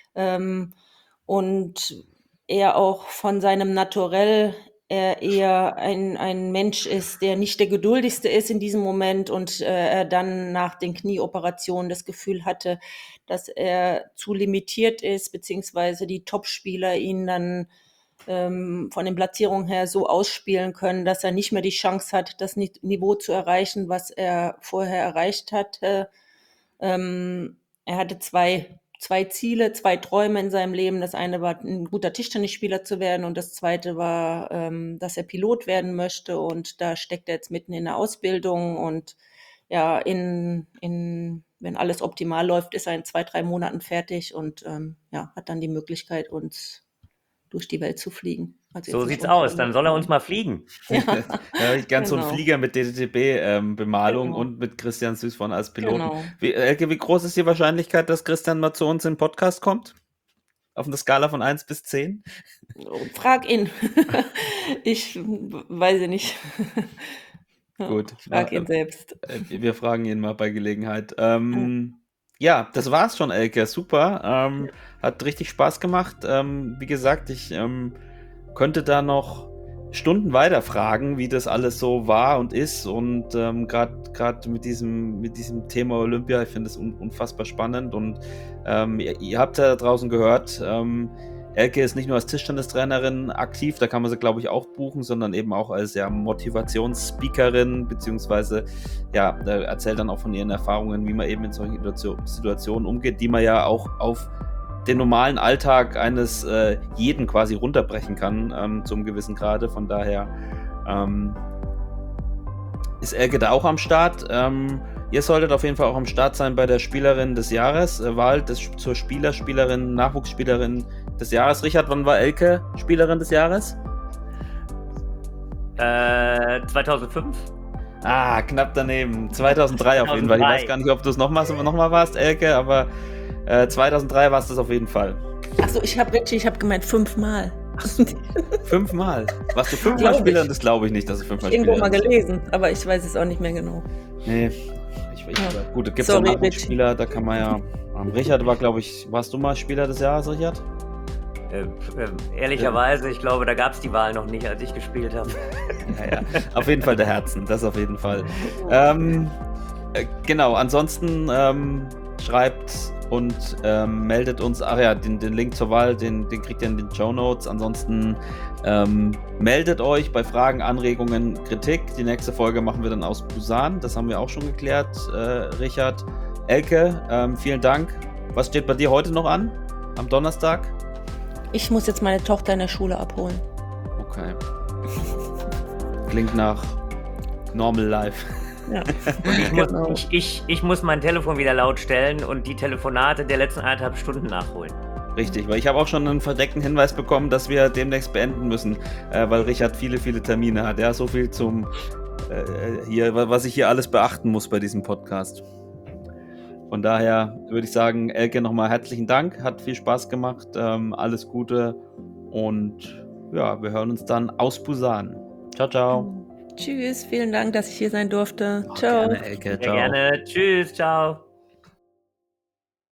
Und er auch von seinem Naturell eher ein Mensch ist, der nicht der geduldigste ist in diesem Moment und er dann nach den Knieoperationen das Gefühl hatte, dass er zu limitiert ist, beziehungsweise die Topspieler ihn dann von den Platzierungen her so ausspielen können, dass er nicht mehr die Chance hat, das Niveau zu erreichen, was er vorher erreicht hatte. Er hatte zwei Ziele, 2 Träume in seinem Leben. Das eine war, ein guter Tischtennisspieler zu werden und das zweite war, dass er Pilot werden möchte und da steckt er jetzt mitten in der Ausbildung und ja, wenn alles optimal läuft, ist er in 2, 3 Monaten fertig und ja, hat dann die Möglichkeit, uns durch die Welt zu fliegen. Also So jetzt nicht sieht's aus. unter Dann soll er uns mal fliegen. Ja, Ja, ich ganz so einen genau. Flieger mit DTTB-Bemalung Genau. und mit Christian Süßborn als Piloten. Genau. Elke, wie groß ist die Wahrscheinlichkeit, dass Christian mal zu uns in den Podcast kommt? Auf einer Skala von 1 bis 10? Frag ihn. Ich weiß nicht. Ja, Gut. frag ihn selbst. Wir fragen ihn mal bei Gelegenheit. Ja, das war's schon, Elke. Super. Hat richtig Spaß gemacht. Wie gesagt, ich könnte da noch Stunden weiter fragen, wie das alles so war und ist. Und gerade mit diesem Thema Olympia, ich finde es unfassbar spannend. Und ihr habt ja da draußen gehört, Elke ist nicht nur als Tischtennistrainerin aktiv, da kann man sie, glaube ich, auch buchen, sondern eben auch als Motivationsspeakerin, beziehungsweise da erzählt dann auch von ihren Erfahrungen, wie man eben in solchen Situationen umgeht, die man ja auch auf den normalen Alltag eines jeden quasi runterbrechen kann, zum gewissen Grade. Von daher ist Elke da auch am Start. Ihr solltet auf jeden Fall auch am Start sein bei der Spielerin des Jahres, Wahl zur Spielerin, Nachwuchsspielerin des Jahres. Richard, wann war Elke Spielerin des Jahres? 2005. Knapp daneben. 2003 auf jeden Fall. Ich weiß gar nicht, ob du es nochmal warst, Elke, aber 2003 warst du es auf jeden Fall. Achso, ich habe gemeint 5-mal. 5-mal? Warst du 5-mal Spielerin? Das glaube ich nicht, dass du 5-mal Spielerin irgendwo mal gelesen, aber ich weiß es auch nicht mehr genau. Nee, gut, es gibt ja Nachwuchsspieler, da kann man ja. Richard war, glaube ich, warst du mal Spieler des Jahres, Richard? Ehrlicherweise, ich glaube, da gab es die Wahl noch nicht, als ich gespielt habe. Ja, auf jeden Fall der Herzen, das auf jeden Fall. Genau, ansonsten schreibt und meldet uns, den Link zur Wahl, den kriegt ihr in den Shownotes. Ansonsten meldet euch bei Fragen, Anregungen, Kritik. Die nächste Folge machen wir dann aus Busan, das haben wir auch schon geklärt, Richard. Elke, vielen Dank. Was steht bei dir heute noch an, am Donnerstag? Ich muss jetzt meine Tochter in der Schule abholen. Okay. Klingt nach Normal Life. Ja. Und ich muss mein Telefon wieder laut stellen und die Telefonate der letzten 1,5 Stunden nachholen. Richtig, weil ich habe auch schon einen verdeckten Hinweis bekommen, dass wir demnächst beenden müssen, weil Richard viele Termine hat. Ja, so viel zum was ich hier alles beachten muss bei diesem Podcast. Von daher würde ich sagen, Elke, nochmal herzlichen Dank, hat viel Spaß gemacht, alles Gute und ja, wir hören uns dann aus Busan. Ciao, ciao. Tschüss, vielen Dank, dass ich hier sein durfte. Ciao. Gerne, Elke, Sehr gerne. Tschüss, ciao.